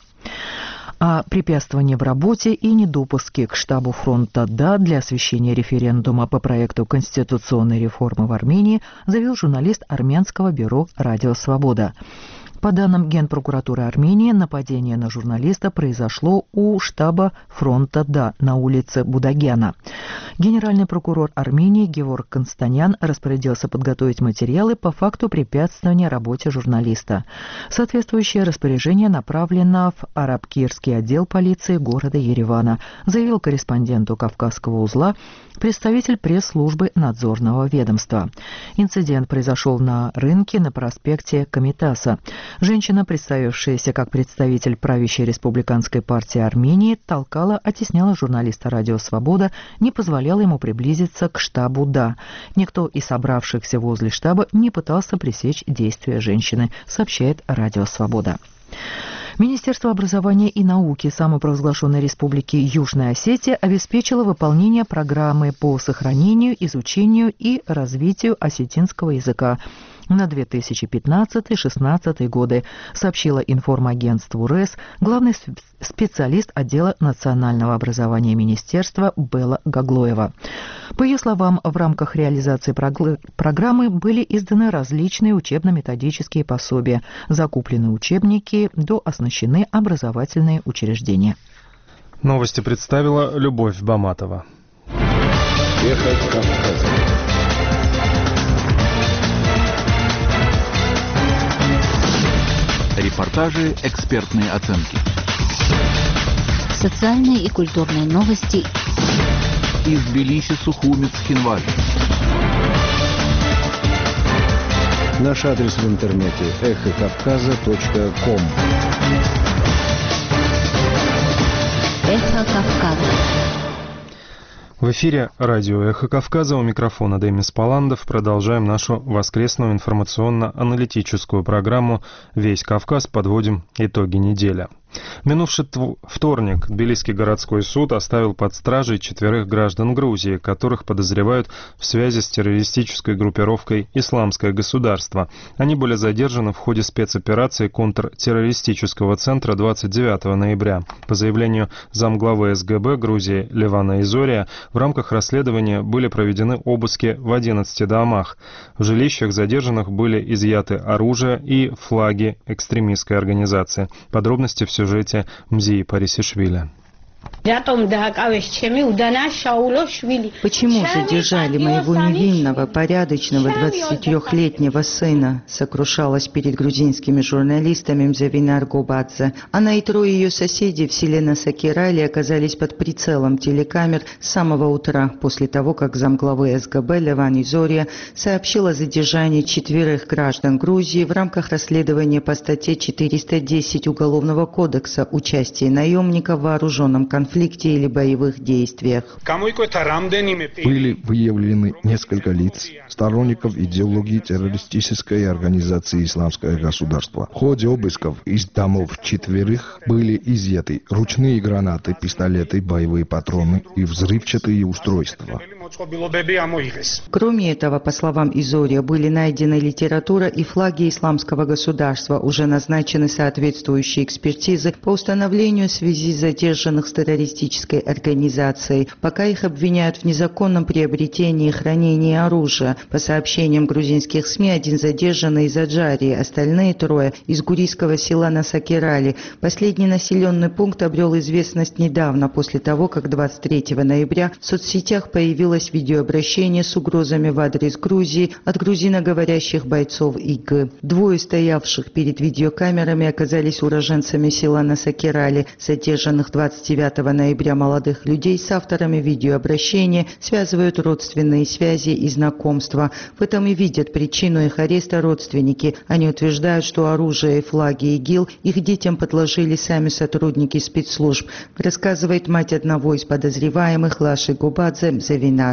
О препятствовании в работе и недопуске к штабу фронта «Да» для освещения референдума по проекту конституционной реформы в Армении заявил журналист армянского бюро «Радио Свобода». По данным Генпрокуратуры Армении, нападение на журналиста произошло у штаба фронта «Да» на улице Будагяна. Генеральный прокурор Армении Геворг Констанян распорядился подготовить материалы по факту препятствования работе журналиста. Соответствующее распоряжение направлено в Арабкирский отдел полиции города Еревана, заявил корреспонденту Кавказского узла представитель пресс-службы надзорного ведомства. Инцидент произошел на рынке на проспекте Комитаса. Женщина, представившаяся как представитель правящей республиканской партии Армении, толкала, оттесняла журналиста «Радио Свобода», не позволяла ему приблизиться к штабу «Да». Никто из собравшихся возле штаба не пытался пресечь действия женщины, сообщает «Радио Свобода». Министерство образования и науки самопровозглашенной республики Южная Осетия обеспечило выполнение программы по сохранению, изучению и развитию осетинского языка на две тысячи пятнадцатый — две тысячи шестнадцатый годы, сообщила информагентству РЭС главный специалист отдела национального образования министерства Белла Гаглоева. По ее словам, в рамках реализации программы были изданы различные учебно-методические пособия, закуплены учебники, дооснащены образовательные учреждения. Новости представила Любовь Баматова. Эхо Кавказа. Репортажи, экспертные оценки. Социальные и культурные новости. Из Тбилиси, Сухуми, Цхинвали. Наш адрес в интернете эхо кавказа точка ком. Эхо Кавказа. В эфире радио «Эхо Кавказа», у микрофона Демис Паландов. Продолжаем нашу воскресную информационно-аналитическую программу «Весь Кавказ». Подводим итоги недели. Минувший вторник Тбилисский городской суд оставил под стражей четверых граждан Грузии, которых подозревают в связи с террористической группировкой «Исламское государство». Они были задержаны в ходе спецоперации контртеррористического центра двадцать девятого ноября. По заявлению замглавы эс гэ бэ Грузии Левана Изория, в рамках расследования были проведены обыски в одиннадцати домах. В жилищах задержанных были изъяты оружие и флаги экстремистской организации. Подробности в сюжете Мзии Парисишвили. Почему задержали моего невинного, порядочного двадцатитрёхлетнего сына? Сокрушалась перед грузинскими журналистами Мзавинар Гобадзе. Она и трое ее соседей в селе Насакирали оказались под прицелом телекамер с самого утра, после того, как замглавы эс гэ бэ Леван Изория сообщил о задержании четверых граждан Грузии в рамках расследования по статье четыреста десять Уголовного кодекса «Участие наемника в вооруженном конфликте». конфликте или боевых действиях. Были выявлены несколько лиц, сторонников идеологии террористической организации «Исламское государство». В ходе обысков из домов четверых были изъяты ручные гранаты, пистолеты, боевые патроны и взрывчатые устройства. Кроме этого, по словам Изория, были найдены литература и флаги Исламского государства, уже назначены соответствующие экспертизы по установлению связи задержанных с террористической организацией, пока их обвиняют в незаконном приобретении и хранении оружия. По сообщениям грузинских СМИ, один задержанный из Аджарии, остальные трое из гурийского села Насакирали. Последний населенный пункт обрел известность недавно, после того, как двадцать третьего ноября в соцсетях появилось видеообращение с угрозами в адрес Грузии от грузиноговорящих бойцов ИГ. Двое стоявших перед видеокамерами оказались уроженцами села Насакирали. Задержанных двадцать девятого ноября молодых людей с авторами видеообращения связывают родственные связи и знакомства. В этом и видят причину их ареста родственники. Они утверждают, что оружие и флаги ИГИЛ их детям подложили сами сотрудники спецслужб, рассказывает мать одного из подозреваемых Лаши Губадзе Завинар.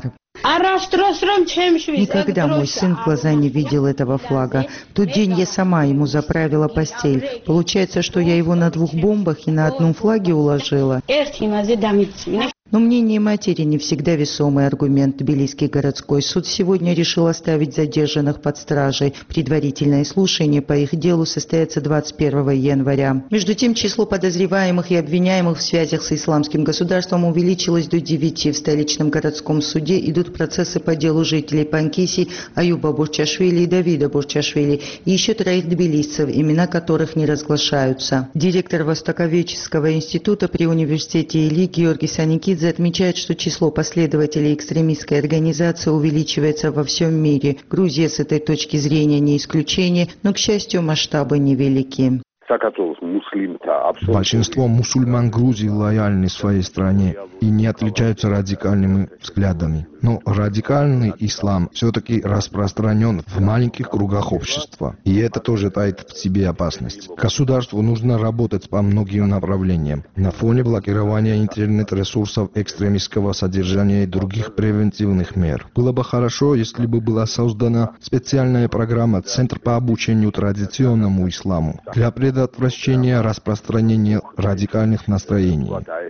Никогда мой сын в глаза не видел этого флага. В тот день я сама ему заправила постель. Получается, что я его на двух бомбах и на одном флаге уложила. Но мнение матери не всегда весомый аргумент. Тбилисский городской суд сегодня решил оставить задержанных под стражей. Предварительное слушание по их делу состоится двадцать первого января. Между тем, число подозреваемых и обвиняемых в связях с исламским государством увеличилось до девяти. В столичном городском суде идут процессы по делу жителей Панкиси, Аюба Бурчашвили и Давида Бурчашвили, и еще троих тбилисцев, имена которых не разглашаются. Директор Востоковедческого института при университете Или Георгий Саникидзе отмечает, что число последователей экстремистской организации увеличивается во всем мире. Грузия с этой точки зрения не исключение, но, к счастью, масштабы невелики. Большинство мусульман Грузии лояльны своей стране и не отличаются радикальными взглядами. Но радикальный ислам все-таки распространен в маленьких кругах общества. И это тоже таит в себе опасность. Государству нужно работать по многим направлениям. На фоне блокирования интернет-ресурсов, экстремистского содержания и других превентивных мер. Было бы хорошо, если бы была создана специальная программа «Центр по обучению традиционному исламу» для предотвращения распространения радикальных настроений.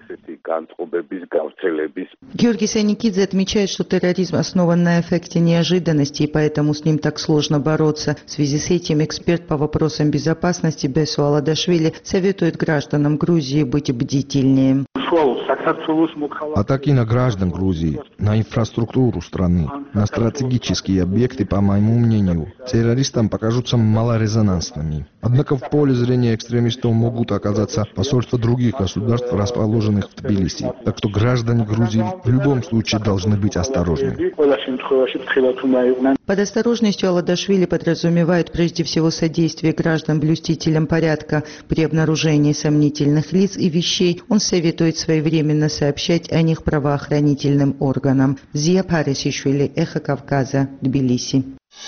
Георгий Саникидзе отмечает, что терроризм основан на эффекте неожиданности, и поэтому с ним так сложно бороться. В связи с этим эксперт по вопросам безопасности Бесу Аладашвили советует гражданам Грузии быть бдительнее. Атаки на граждан Грузии, на инфраструктуру страны, на стратегические объекты, по моему мнению, террористам покажутся малорезонансными. Однако в поле зрения экстремистов могут оказаться посольства других государств, расположенных в Тбилиси. Так что граждане Грузии в любом случае должны быть осторожны. Под осторожностью Аладашвили подразумевает прежде всего содействие граждан-блюстителям порядка. При обнаружении сомнительных лиц и вещей он советует своевременно сообщать о них правоохранительным органам. Зия Парисишвили, Эхо Кавказа, Тбилиси.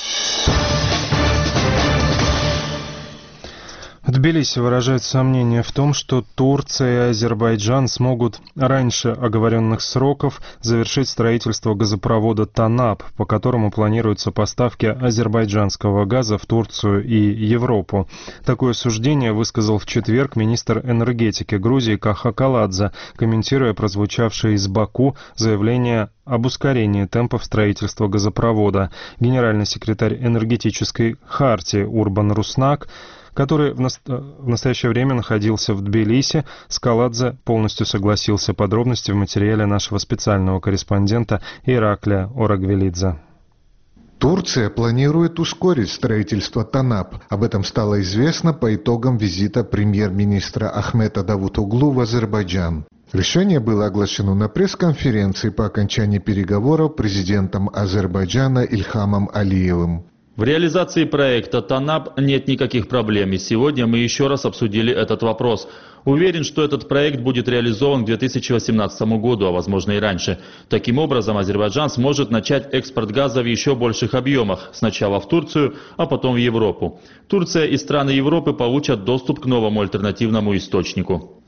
В Тбилиси выражают сомнения в том, что Турция и Азербайджан смогут раньше оговоренных сроков завершить строительство газопровода «Танап», по которому планируются поставки азербайджанского газа в Турцию и Европу. Такое суждение высказал в четверг министр энергетики Грузии Каха Каладзе, комментируя прозвучавшее из Баку заявление об ускорении темпов строительства газопровода. Генеральный секретарь энергетической хартии Урбан Руснак, который в, наст... в настоящее время находился в Тбилиси, с Каладзе полностью согласился. Подробности в материале нашего специального корреспондента Ираклия Орагвелидзе. Турция планирует ускорить строительство «Танап». Об этом стало известно по итогам визита премьер-министра Ахмета Давутоглу в Азербайджан. Решение было оглашено на пресс-конференции по окончании переговоров президентом Азербайджана Ильхамом Алиевым. В реализации проекта «Танап» нет никаких проблем, и сегодня мы еще раз обсудили этот вопрос. Уверен, что этот проект будет реализован к две тысячи восемнадцатому году, а возможно и раньше. Таким образом, Азербайджан сможет начать экспорт газа в еще больших объемах, сначала в Турцию, а потом в Европу. Турция и страны Европы получат доступ к новому альтернативному источнику.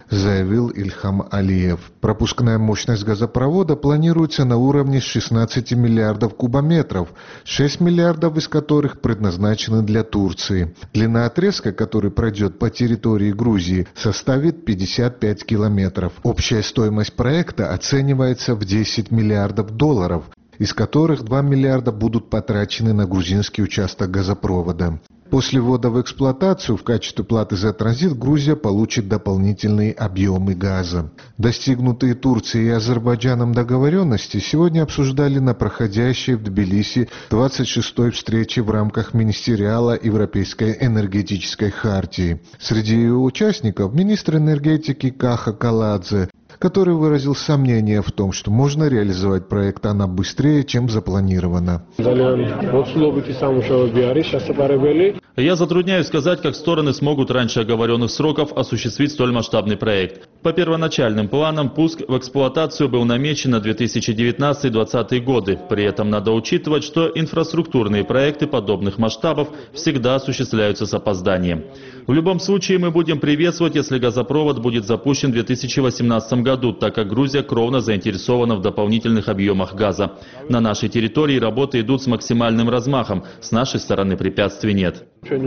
заявил Ильхам Алиев. Пропускная мощность газопровода планируется на уровне шестнадцати миллиардов кубометров, шесть миллиардов из которых предназначены для Турции. Длина отрезка, который пройдет по территории Грузии, составит пятьдесят пять километров. Общая стоимость проекта оценивается в десять миллиардов долларов, из которых два миллиарда будут потрачены на грузинский участок газопровода. После ввода в эксплуатацию в качестве платы за транзит Грузия получит дополнительные объемы газа. Достигнутые Турцией и Азербайджаном договоренности сегодня обсуждали на проходящей в Тбилиси двадцать шестой встрече в рамках Министериала Европейской энергетической хартии. Среди ее участников министр энергетики Каха Каладзе, который выразил сомнение в том, что можно реализовать проект АНА быстрее, чем запланировано. Я затрудняюсь сказать, как стороны смогут раньше оговоренных сроков осуществить столь масштабный проект. По первоначальным планам пуск в эксплуатацию был намечен на две тысячи девятнадцатый — двадцатый годы. При этом надо учитывать, что инфраструктурные проекты подобных масштабов всегда осуществляются с опозданием. В любом случае мы будем приветствовать, если газопровод будет запущен в две тысячи восемнадцатом году, так как Грузия кровно заинтересована в дополнительных объемах газа. На нашей территории работы идут с максимальным размахом, с нашей стороны препятствий нет.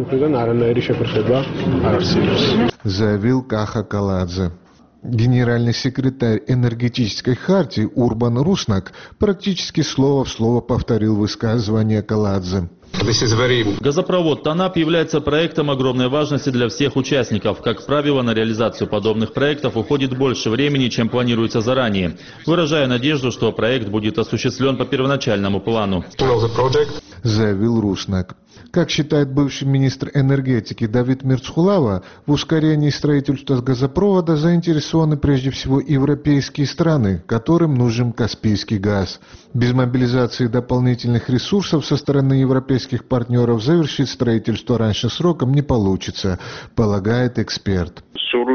Заявил Каха Каладзе. Генеральный секретарь энергетической хартии Урбан Руснак практически слово в слово повторил высказывание Каладзе. Газопровод Танап является проектом огромной важности для всех участников. Как правило, на реализацию подобных проектов уходит больше времени, чем планируется заранее. Выражаю надежду, что проект будет осуществлен по первоначальному плану. Заявил Руснак. Как считает бывший министр энергетики Давид Мирцхулава, в ускорении строительства газопровода заинтересованы прежде всего европейские страны, которым нужен каспийский газ. Без мобилизации дополнительных ресурсов со стороны европейских партнеров завершить строительство раньше сроком не получится, полагает эксперт.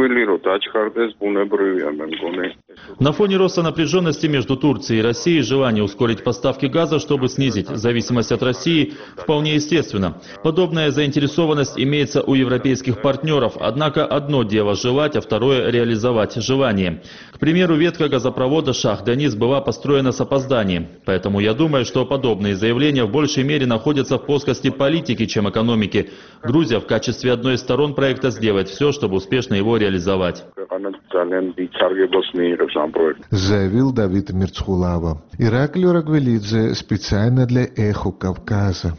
На фоне роста напряженности между Турцией и Россией желание ускорить поставки газа, чтобы снизить зависимость от России, вполне естественно. Подобная заинтересованность имеется у европейских партнеров, однако одно дело желать, а второе реализовать желание. К примеру, ветка газопровода Шах-Дениз была построена с опозданием, поэтому я думаю, что подобные заявления в большей мере находятся в плоскости политики, чем экономики. Грузия в качестве одной из сторон проекта сделает все, чтобы успешно его реализовать. Заявил Давид Мирцхулава. Ираклий Рагвелидзе специально для «Эхо Кавказа».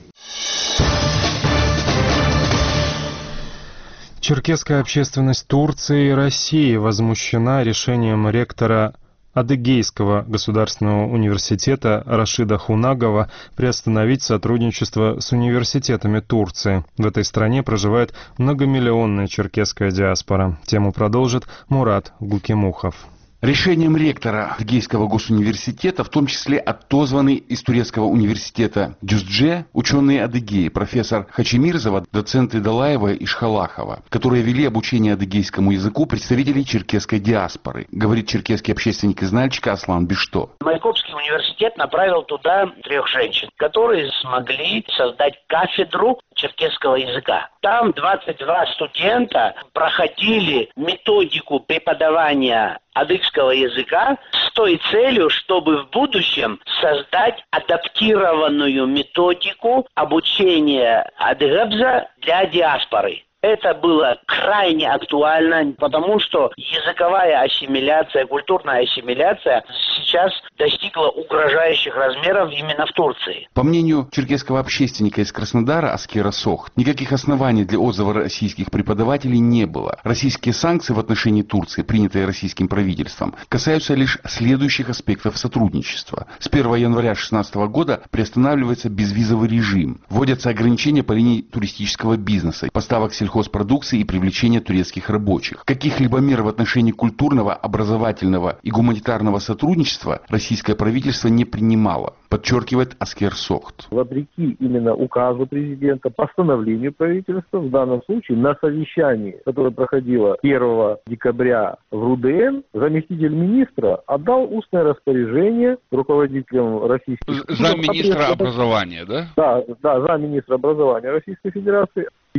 Черкесская общественность Турции и России возмущена решением ректора Адыгейского государственного университета Рашида Хунагова приостановить сотрудничество с университетами Турции. В этой стране проживает многомиллионная черкесская диаспора. Тему продолжит Мурат Гукимухов. Решением ректора Адыгейского госуниверситета, в том числе отозванный из турецкого университета Дюздже, ученые Адыгеи, профессор Хачимирзова, доценты Далаева и Шхалахова, которые вели обучение адыгейскому языку представителей черкесской диаспоры, говорит черкесский общественник из Нальчика Аслан Бишто. Майкопский университет направил туда трех женщин, которые смогли создать кафедру черкесского языка. Там двадцать два студента проходили методику преподавания адыгского языка с той целью, чтобы в будущем создать адаптированную методику обучения адыгэбза для диаспоры. Это было крайне актуально, потому что языковая ассимиляция, культурная ассимиляция сейчас достигла угрожающих размеров именно в Турции. По мнению черкесского общественника из Краснодара Аскера Сохт, никаких оснований для отзыва российских преподавателей не было. Российские санкции в отношении Турции, принятые российским правительством, касаются лишь следующих аспектов сотрудничества. С первого января две тысячи шестнадцатого года приостанавливается безвизовый режим, вводятся ограничения по линии туристического бизнеса, поставок сельскохозяйственных сельхозпродукции и привлечения турецких рабочих. Каких-либо мер в отношении культурного, образовательного и гуманитарного сотрудничества российское правительство не принимало, подчеркивает Аскер Сохт. Вопреки именно указу президента, постановлению правительства, в данном случае на совещании, которое проходило первого декабря в РУДН, заместитель министра отдал устное распоряжение руководителям российских... Замминистра образования, да? Да, да, замминистра образования Российской Федерации.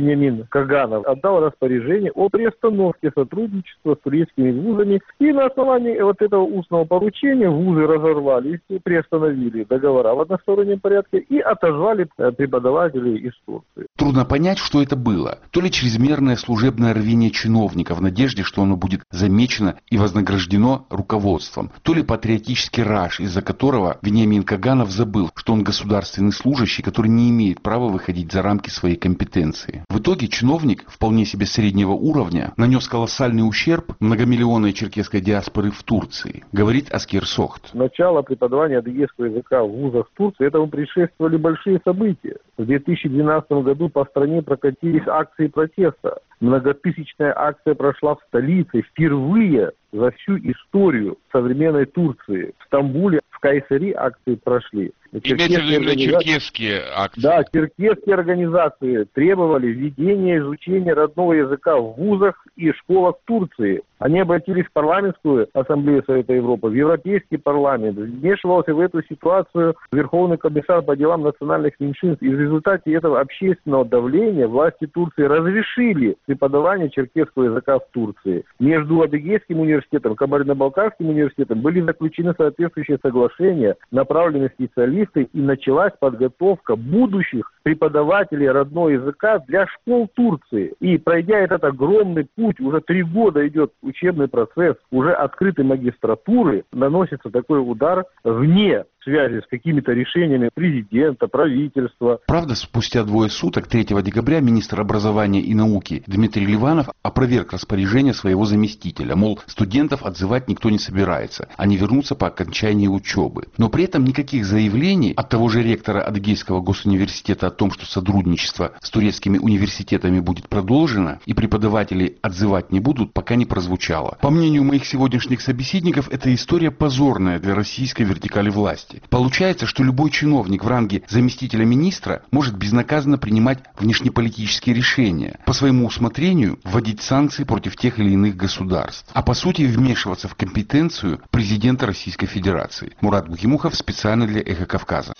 Вениамин Каганов отдал распоряжение о приостановке сотрудничества с турецкими вузами. И на основании вот этого устного поручения вузы разорвали, приостановили договора в одностороннем порядке и отозвали преподавателей из Турции. Трудно понять, что это было. То ли чрезмерное служебное рвение чиновника в надежде, что оно будет замечено и вознаграждено руководством, то ли патриотический раж, из-за которого Вениамин Каганов забыл, что он государственный служащий, который не имеет права выходить за рамки своей компетенции. В итоге чиновник, вполне себе среднего уровня, нанес колоссальный ущерб многомиллионной черкесской диаспоры в Турции, говорит Аскер Сохт. Начало преподавания адыгейского языка в вузах Турции, этому предшествовали большие события. В две тысячи двенадцатом году по стране прокатились акции протеста. Многотысячная акция прошла в столице впервые за всю историю современной Турции. В Стамбуле, в Кайсери акции прошли. Имеется в виду черкесские акции? Да, черкесские организации требовали введения изучения родного языка в вузах и школах Турции. Они обратились в парламентскую ассамблею Совета Европы, в Европейский парламент. Вмешивался в эту ситуацию Верховный комиссар по делам национальных меньшинств. И в результате этого общественного давления власти Турции разрешили преподавание черкесского языка в Турции. Между Адыгейским университетом и Кабардино-Балкарским университетом были заключены соответствующие соглашения, направленные специалисты, и началась подготовка будущих преподавателей родного языка для школ Турции. И пройдя этот огромный путь, уже три года идет учебный процесс, уже открытой магистратуры, наносится такой удар вне связи с какими-то решениями президента, правительства. Правда, спустя двое суток, третьего декабря, министр образования и науки Дмитрий Ливанов опроверг распоряжение своего заместителя, мол, студентов отзывать никто не собирается, они вернутся по окончании учебы. Но при этом никаких заявлений от того же ректора Адыгейского госуниверситета о том, что сотрудничество с турецкими университетами будет продолжено и преподавателей отзывать не будут, пока не прозвучало. По мнению моих сегодняшних собеседников, эта история позорная для российской вертикали власти. Получается, что любой чиновник в ранге заместителя министра может безнаказанно принимать внешнеполитические решения, по своему усмотрению вводить санкции против тех или иных государств, а по сути вмешиваться в компетенцию президента Российской Федерации. Мурат Бухимухов специально для «Эхо Кавказа».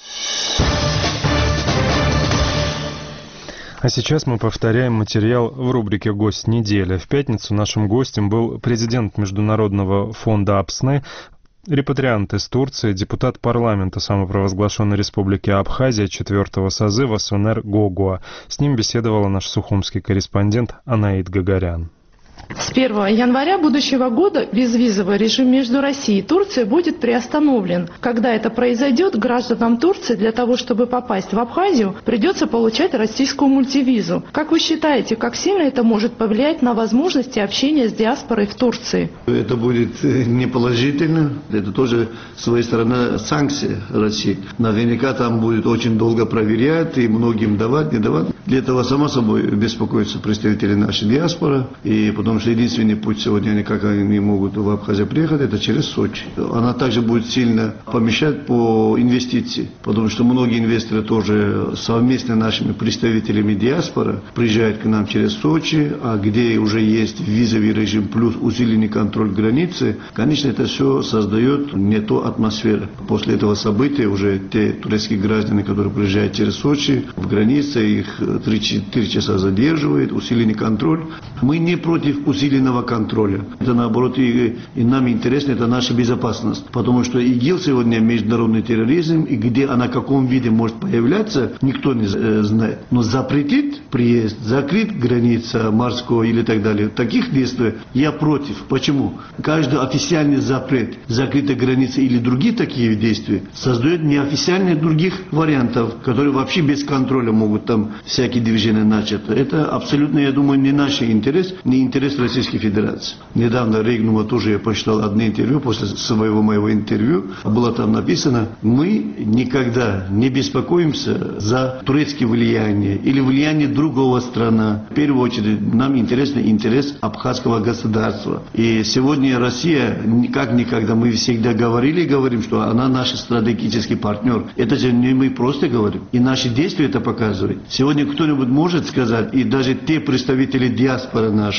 А сейчас мы повторяем материал в рубрике «Гость недели». В пятницу нашим гостем был президент Международного фонда АПСНы, репатриант из Турции, депутат парламента самопровозглашенной республики Абхазия четвертого созыва Сунер Гогуа. С ним беседовала наш сухумский корреспондент Анаид Гагарян. С первого января будущего года безвизовый режим между Россией и Турцией будет приостановлен. Когда это произойдет, гражданам Турции для того, чтобы попасть в Абхазию, придется получать российскую мультивизу. Как вы считаете, как сильно это может повлиять на возможности общения с диаспорой в Турции? Это будет не положительно. Это тоже, с своей стороны, санкции России. Наверняка там будет очень долго проверять и многим давать, не давать. Для этого, само собой, беспокоятся представители нашей диаспоры. И потому что единственный путь сегодня, как они могут в Абхазию приехать, это через Сочи. Она также будет сильно помещать по инвестиции, потому что многие инвесторы тоже совместно с нашими представителями диаспоры приезжают к нам через Сочи, а где уже есть визовый режим плюс усиленный контроль границы, конечно, это все создает не ту атмосферу. После этого события уже те турецкие граждане, которые приезжают через Сочи, в границе их три-четыре часа задерживают, усиленный контроль. Мы не против усиленного контроля. Это наоборот и, и нам интересно, это наша безопасность. Потому что ИГИЛ сегодня международный терроризм, и где она в каком виде может появляться, никто не э, знает. Но запретить приезд, закрыть граница морского или так далее, таких действий я против. Почему? Каждый официальный запрет закрытой границы или другие такие действия создает неофициальных других вариантов, которые вообще без контроля могут там всякие движения начать. Это абсолютно, я думаю, не наш интерес, не интерес Российской Федерации. Недавно Рейгнума тоже я почитал одно интервью, после своего моего интервью было там написано: мы никогда не беспокоимся за турецкие влияния или влияние другого страны. В первую очередь нам интересен интерес абхазского государства. И сегодня Россия, как никогда, мы всегда говорили и говорим, что она наш стратегический партнер. Это же не мы просто говорим. И наши действия это показывают. Сегодня кто-нибудь может сказать, и даже те представители диаспоры нашей,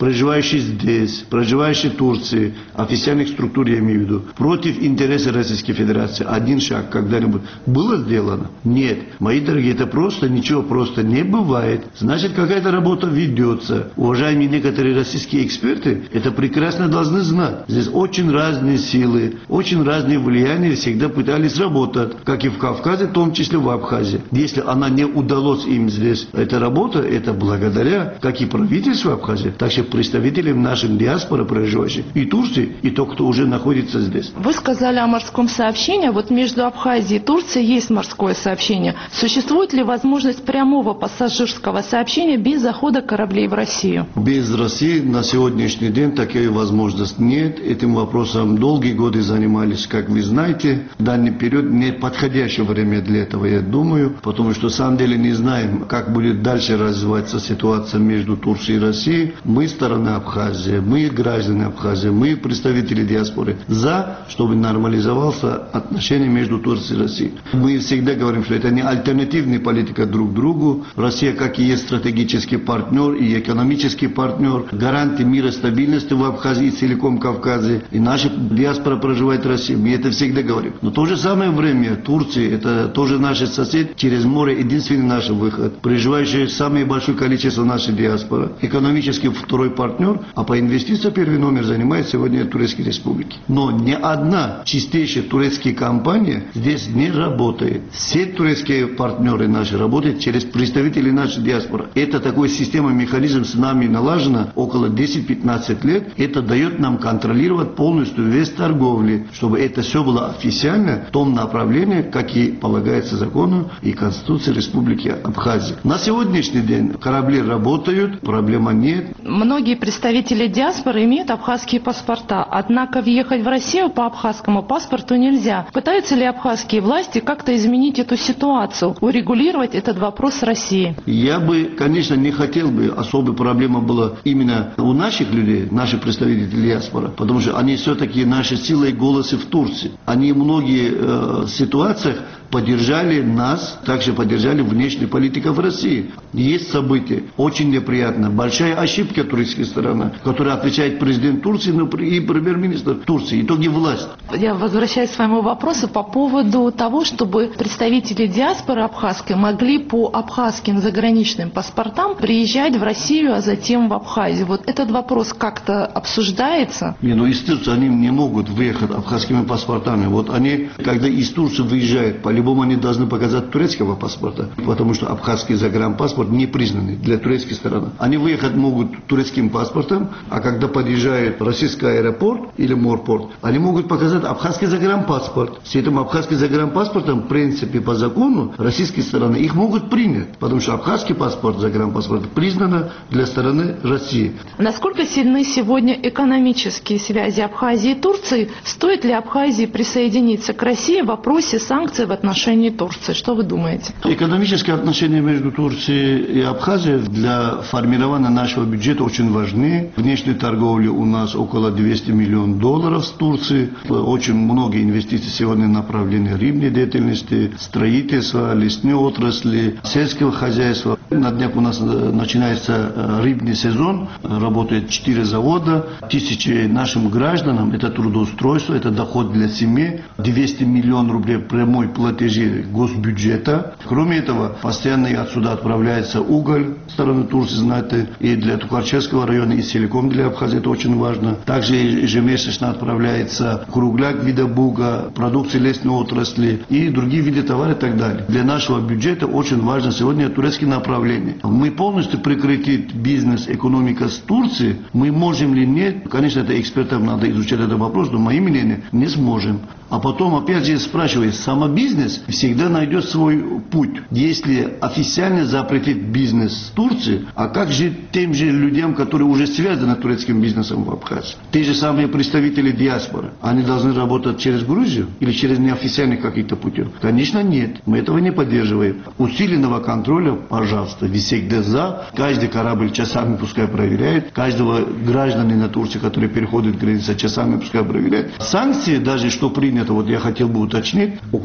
проживающие здесь, проживающие в Турции, официальных структур я имею в виду, против интересов Российской Федерации, один шаг когда-нибудь было сделано? Нет. Мои дорогие, это просто ничего просто не бывает. Значит, какая-то работа ведется. Уважаемые некоторые российские эксперты это прекрасно должны знать. Здесь очень разные силы, очень разные влияния всегда пытались работать, как и в Кавказе, в том числе в Абхазии. Если она не удалась им здесь, эта работа, это благодаря как и правительству Абхазии, так и представителям нашей диаспоры проживающих и Турции, и то, кто уже находится здесь. Вы сказали о морском сообщении. Вот между Абхазией и Турцией есть морское сообщение. Существует ли возможность прямого пассажирского сообщения без захода кораблей в Россию? Без России на сегодняшний день такой возможности нет. Этим вопросом долгие годы занимались, как вы знаете. В данный период не подходящее время для этого, я думаю, потому что, на самом деле, не знаем, как будет дальше развиваться ситуация между Турцией и Россией. Мы, сторона Абхазии, мы, граждане Абхазии, мы, представители диаспоры, за, чтобы нормализовался отношения между Турцией и Россией. Мы всегда говорим, что это не альтернативная политика друг другу. Россия, как и есть стратегический партнер и экономический партнер, гаранты мира, стабильности в Абхазии и целиком Кавказе. И наша диаспора проживает в России. Мы это всегда говорим. Но в то же самое время Турция, это тоже наш сосед, через море единственный наш выход, проживающий самое большое количество нашей диаспоры. Экономический второй партнер, а по инвестициям первый номер занимает сегодня Турецкие республики. Но ни одна чистейшая турецкая компания здесь не работает. Все турецкие партнеры наши работают через представителей нашей диаспоры. Это такой система, механизм с нами налажена около десять-пятнадцать лет. Это дает нам контролировать полностью весь торговли, чтобы это все было официально в том направлении, как и полагается закону и Конституции Республики Абхазия. На сегодняшний день корабли работают, проблема нет. Многие представители диаспоры имеют абхазские паспорта, однако въехать в Россию по абхазскому паспорту нельзя. Пытаются ли абхазские власти как-то изменить эту ситуацию, урегулировать этот вопрос с Россией? Я бы, конечно, не хотел бы, особой проблема была именно у наших людей, наших представителей диаспоры, потому что они все-таки наши силы и голосы в Турции. Они в многих э, ситуациях поддержали нас, также поддержали внешнюю политику в России. Есть события, очень неприятно. Большая ошибка турецкой стороны, которая отвечает президент Турции и премьер-министр Турции, итоги власти. Я возвращаюсь к своему вопросу по поводу того, чтобы представители диаспоры абхазской могли по абхазским заграничным паспортам приезжать в Россию, а затем в Абхазию. Вот этот вопрос как-то обсуждается? Не, ну из Турции они не могут выехать абхазскими паспортами. Вот они, когда из Турции выезжают, по-любому они должны показать турецкого паспорта, потому что абхазский загранпаспорт не признанный для турецкой стороны. Они выехать могут турецким паспортом, а когда подъезжает российский аэропорт или морпорт, они могут показать абхазский загранпаспорт. С этим абхазским загранпаспортом, в принципе, по закону российской стороны их могут принять, потому что абхазский паспорт, загранпаспорт признан для стороны России. Насколько сильны сегодня экономические связи Абхазии и Турции? Стоит ли Абхазии присоединиться к России в вопросе санкций в отношении Турции? Что вы думаете? Экономические отношения между Турцией и Абхазией для формирования нашего бюджета очень важны. Внешней торговли у нас около двести миллионов долларов с Турцией. Очень много инвестиций сегодня направлены в рыбной деятельности, строительство, лесной отрасли, сельского хозяйства. На днях у нас начинается рыбный сезон, работает четыре завода, тысячи нашим гражданам, это трудоустройство, это доход для семьи, двести миллионов рублей прямой платежи госбюджета. Кроме этого, постоянно отсюда отправляется уголь в сторону Турции, знаете, и для Тукарчевского района, и целиком для Абхазии это очень важно. Также ежемесячно отправляется кругляк вида буга, продукции лесной отрасли и другие виды товаров и так далее. Для нашего бюджета очень важно сегодня турецкие направления. Мы полностью прекратить бизнес, экономика с Турцией, мы можем ли нет, конечно, это экспертам надо изучать этот вопрос, но моим мнением не сможем. А потом опять же спрашивает, сам бизнес всегда найдет свой путь. Если официально запретить бизнес с Турцией, а как же тем же людям, которые уже связаны с турецким бизнесом в Абхазии? Те же самые представители диаспоры, они должны работать через Грузию или через неофициальных каких-то путей? Конечно, нет. Мы этого не поддерживаем. Усиленного контроля, пожалуйста, всегда за. Каждый корабль часами пускай проверяет. Каждого гражданина Турции, который переходит границу, часами пускай проверяет. Санкции, даже что принято, вот я хотел бы уточнить, указ президента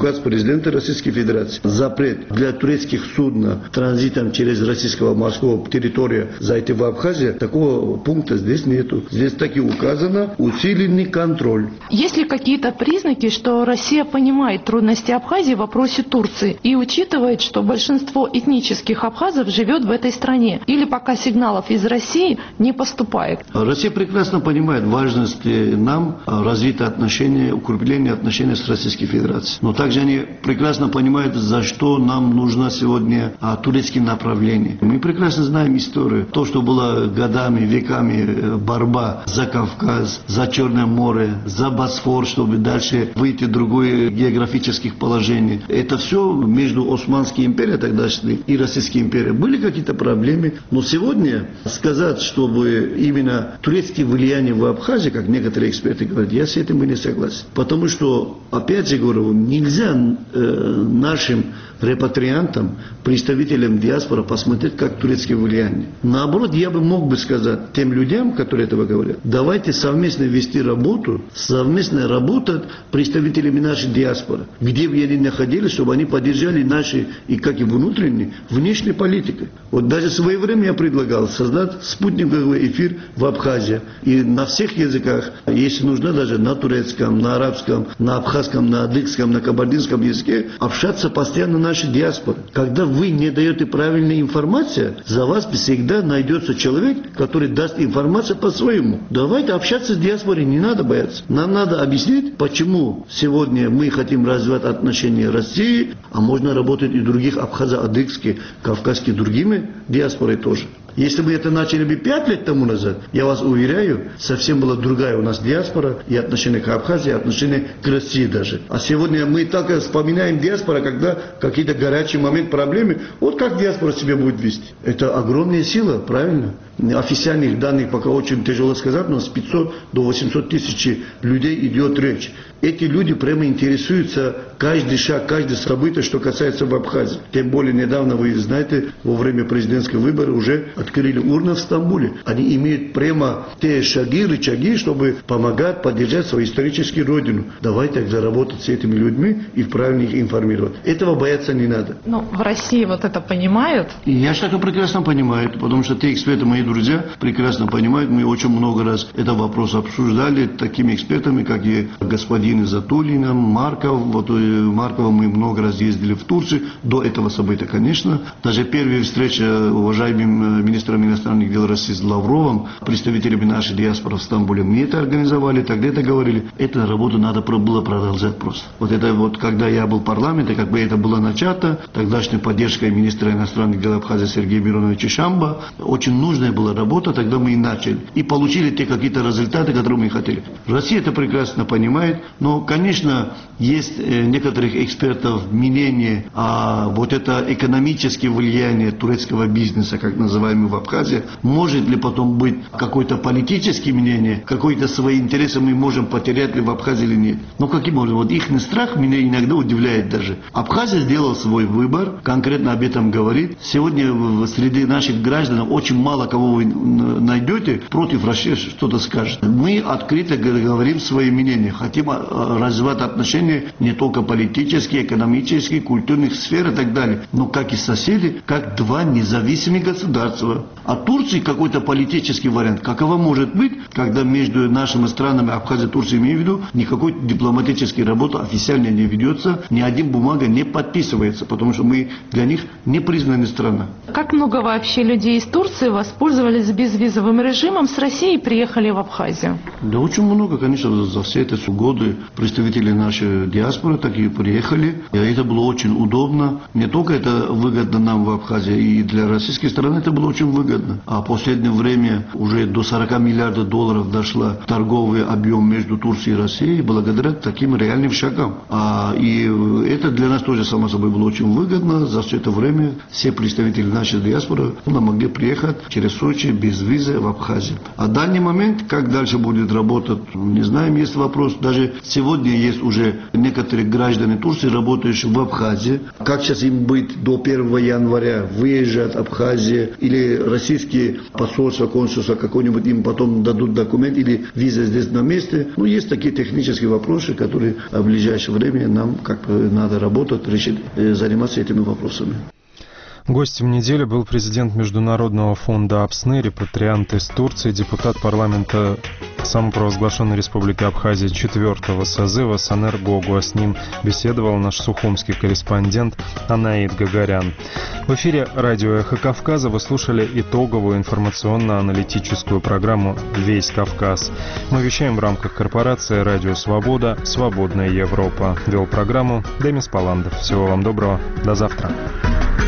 президента Российской Федерации. Запрет для турецких судна транзитом через российского морского территорию зайти в Абхазию, такого пункта здесь нету. Здесь так и указано усиленный контроль. Есть ли какие-то признаки, что Россия понимает трудности Абхазии в вопросе Турции и учитывает, что большинство этнических абхазов живет в этой стране? Или пока сигналов из России не поступает? Россия прекрасно понимает важность нам развития отношений, укрепления отношений с Российской Федерацией. Но также они прекрасно понимают, за что нам нужно сегодня турецкие направления. Мы прекрасно знаем историю. То, что было годами, веками борьба за Кавказ, за Черное море, за Босфор, чтобы дальше выйти в другое географических положений. Это все между Османской империей тогдашней и Российской империей. Были какие-то проблемы. Но сегодня сказать, чтобы именно турецкие влияния в Абхазии, как некоторые эксперты говорят, я с этим и не согласен. Потому что, опять же говорю, нельзя э, нашим репатриантам, представителям диаспоры посмотреть, как турецкие влияния. Наоборот, я бы мог бы сказать тем людям, которые этого говорят, давайте совместно вести работу, совместно работать представителями нашей диаспоры, где бы они находились, чтобы они поддержали наши, и как и внутренние, внешней политикой. Вот даже в свое время я предлагал создать спутниковый эфир в Абхазии. И на всех языках, если нужно, даже на турецком, на арабском, на абхазском, на адыгском, на кабардинском языке, общаться постоянно на нашей диаспоры. Когда вы не даете правильной информации, за вас всегда найдется человек, который даст информацию по-своему. Давайте общаться с диаспорой, не надо бояться. Нам надо объяснить, почему сегодня мы хотим развивать отношения России, а можно работать и других абхазо-адыгских, кавказских, другими диаспорой тоже. Если бы это начали бы пять лет тому назад, я вас уверяю, совсем была другая у нас диаспора, и отношение к Абхазии, и отношение к России даже. А сегодня мы так вспоминаем диаспора, когда какие-то горячие моменты, проблемы, вот как диаспора себя будет вести. Это огромная сила, правильно? Официальных данных пока очень тяжело сказать, но с пятисот до восьмисот тысяч людей идет речь. Эти люди прямо интересуются каждый шаг, каждое событие, что касается в Абхазии. Тем более недавно, вы знаете, во время президентского выбора уже открыли урны в Стамбуле. Они имеют прямо те шаги, рычаги, чтобы помогать, поддержать свою историческую родину. Давайте тогда работать с этими людьми и правильно их информировать. Этого бояться не надо. Ну, в России вот это понимают? И я же так прекрасно понимаю, потому что те эксперты, мои друзья, прекрасно понимают. Мы очень много раз этот вопрос обсуждали такими экспертами, как и господин Затулиным, Марков. Вот Маркова мы много раз ездили в Турцию. До этого события, конечно. Даже первая встреча уважаемым министром иностранных дел России с Лавровым, представителями нашей диаспоры в Стамбуле, мы это организовали, тогда это говорили. Эту работу надо было продолжать просто. Вот это вот, когда я был в парламенте, как бы это было начато, тогдашняя поддержка министра иностранных дел Абхазии Сергея Мироновича Шамба, очень нужная была работа, тогда мы и начали. И получили те какие-то результаты, которые мы хотели. Россия это прекрасно понимает, но, конечно, есть некоторых экспертов мнение о вот это экономическое влияние турецкого бизнеса, как называемый в Абхазии, может ли потом быть какое-то политическое мнение, какие-то свои интересы мы можем потерять ли в Абхазии или нет. Но каким образом? Вот их страх меня иногда удивляет даже. Абхазия сделала свой выбор, конкретно об этом говорит. Сегодня среди наших граждан очень мало кого вы найдете, против России что-то скажет. Мы открыто говорим свои мнения, хотим развивать отношения не только политические, экономические, культурных сфер и так далее, но как и соседи, как два независимых государства. А Турции какой-то политический вариант, каково может быть, когда между нашими странами, Абхазия и Турция, имею в виду, никакой дипломатической работы официально не ведется, ни один бумага не подписывается, потому что мы для них не признанная страна. Как много вообще людей из Турции воспользовались безвизовым режимом с Россией и приехали в Абхазию? Да очень много, конечно, за все эти годы представители нашей диаспоры такие приехали. И это было очень удобно. Не только это выгодно нам в Абхазии, и для российской стороны это было очень выгодно. А в последнее время уже до сорока миллиардов долларов дошла торговый объем между Турцией и Россией благодаря таким реальным шагам. А, и это для нас тоже, само собой, было очень выгодно. За все это время все представители нашей диаспоры могли приехать через Сочи без визы в Абхазию. А в данный момент, как дальше будет работать, не знаем, есть вопрос. Даже сегодня есть уже некоторые граждане Турции, работающие в Абхазии. Как сейчас им быть до первого января? Выезжать в Абхазию или или российские посольства, консульства, какой-нибудь им потом дадут документ или виза здесь на месте. Ну, есть такие технические вопросы, которые в ближайшее время нам как бы надо работать, решить, заниматься этими вопросами. Гостем недели был президент Международного фонда АПСНы, репатриант из Турции, депутат парламента самопровозглашенной республики Абхазия четвертого созыва Санер Гогу. А с ним беседовал наш сухумский корреспондент Анаид Гагарян. В эфире радио «Эхо Кавказа» вы слушали итоговую информационно-аналитическую программу «Весь Кавказ». Мы вещаем в рамках корпорации «Радио Свобода. Свободная Европа». Вел программу Демис Паландов. Всего вам доброго. До завтра.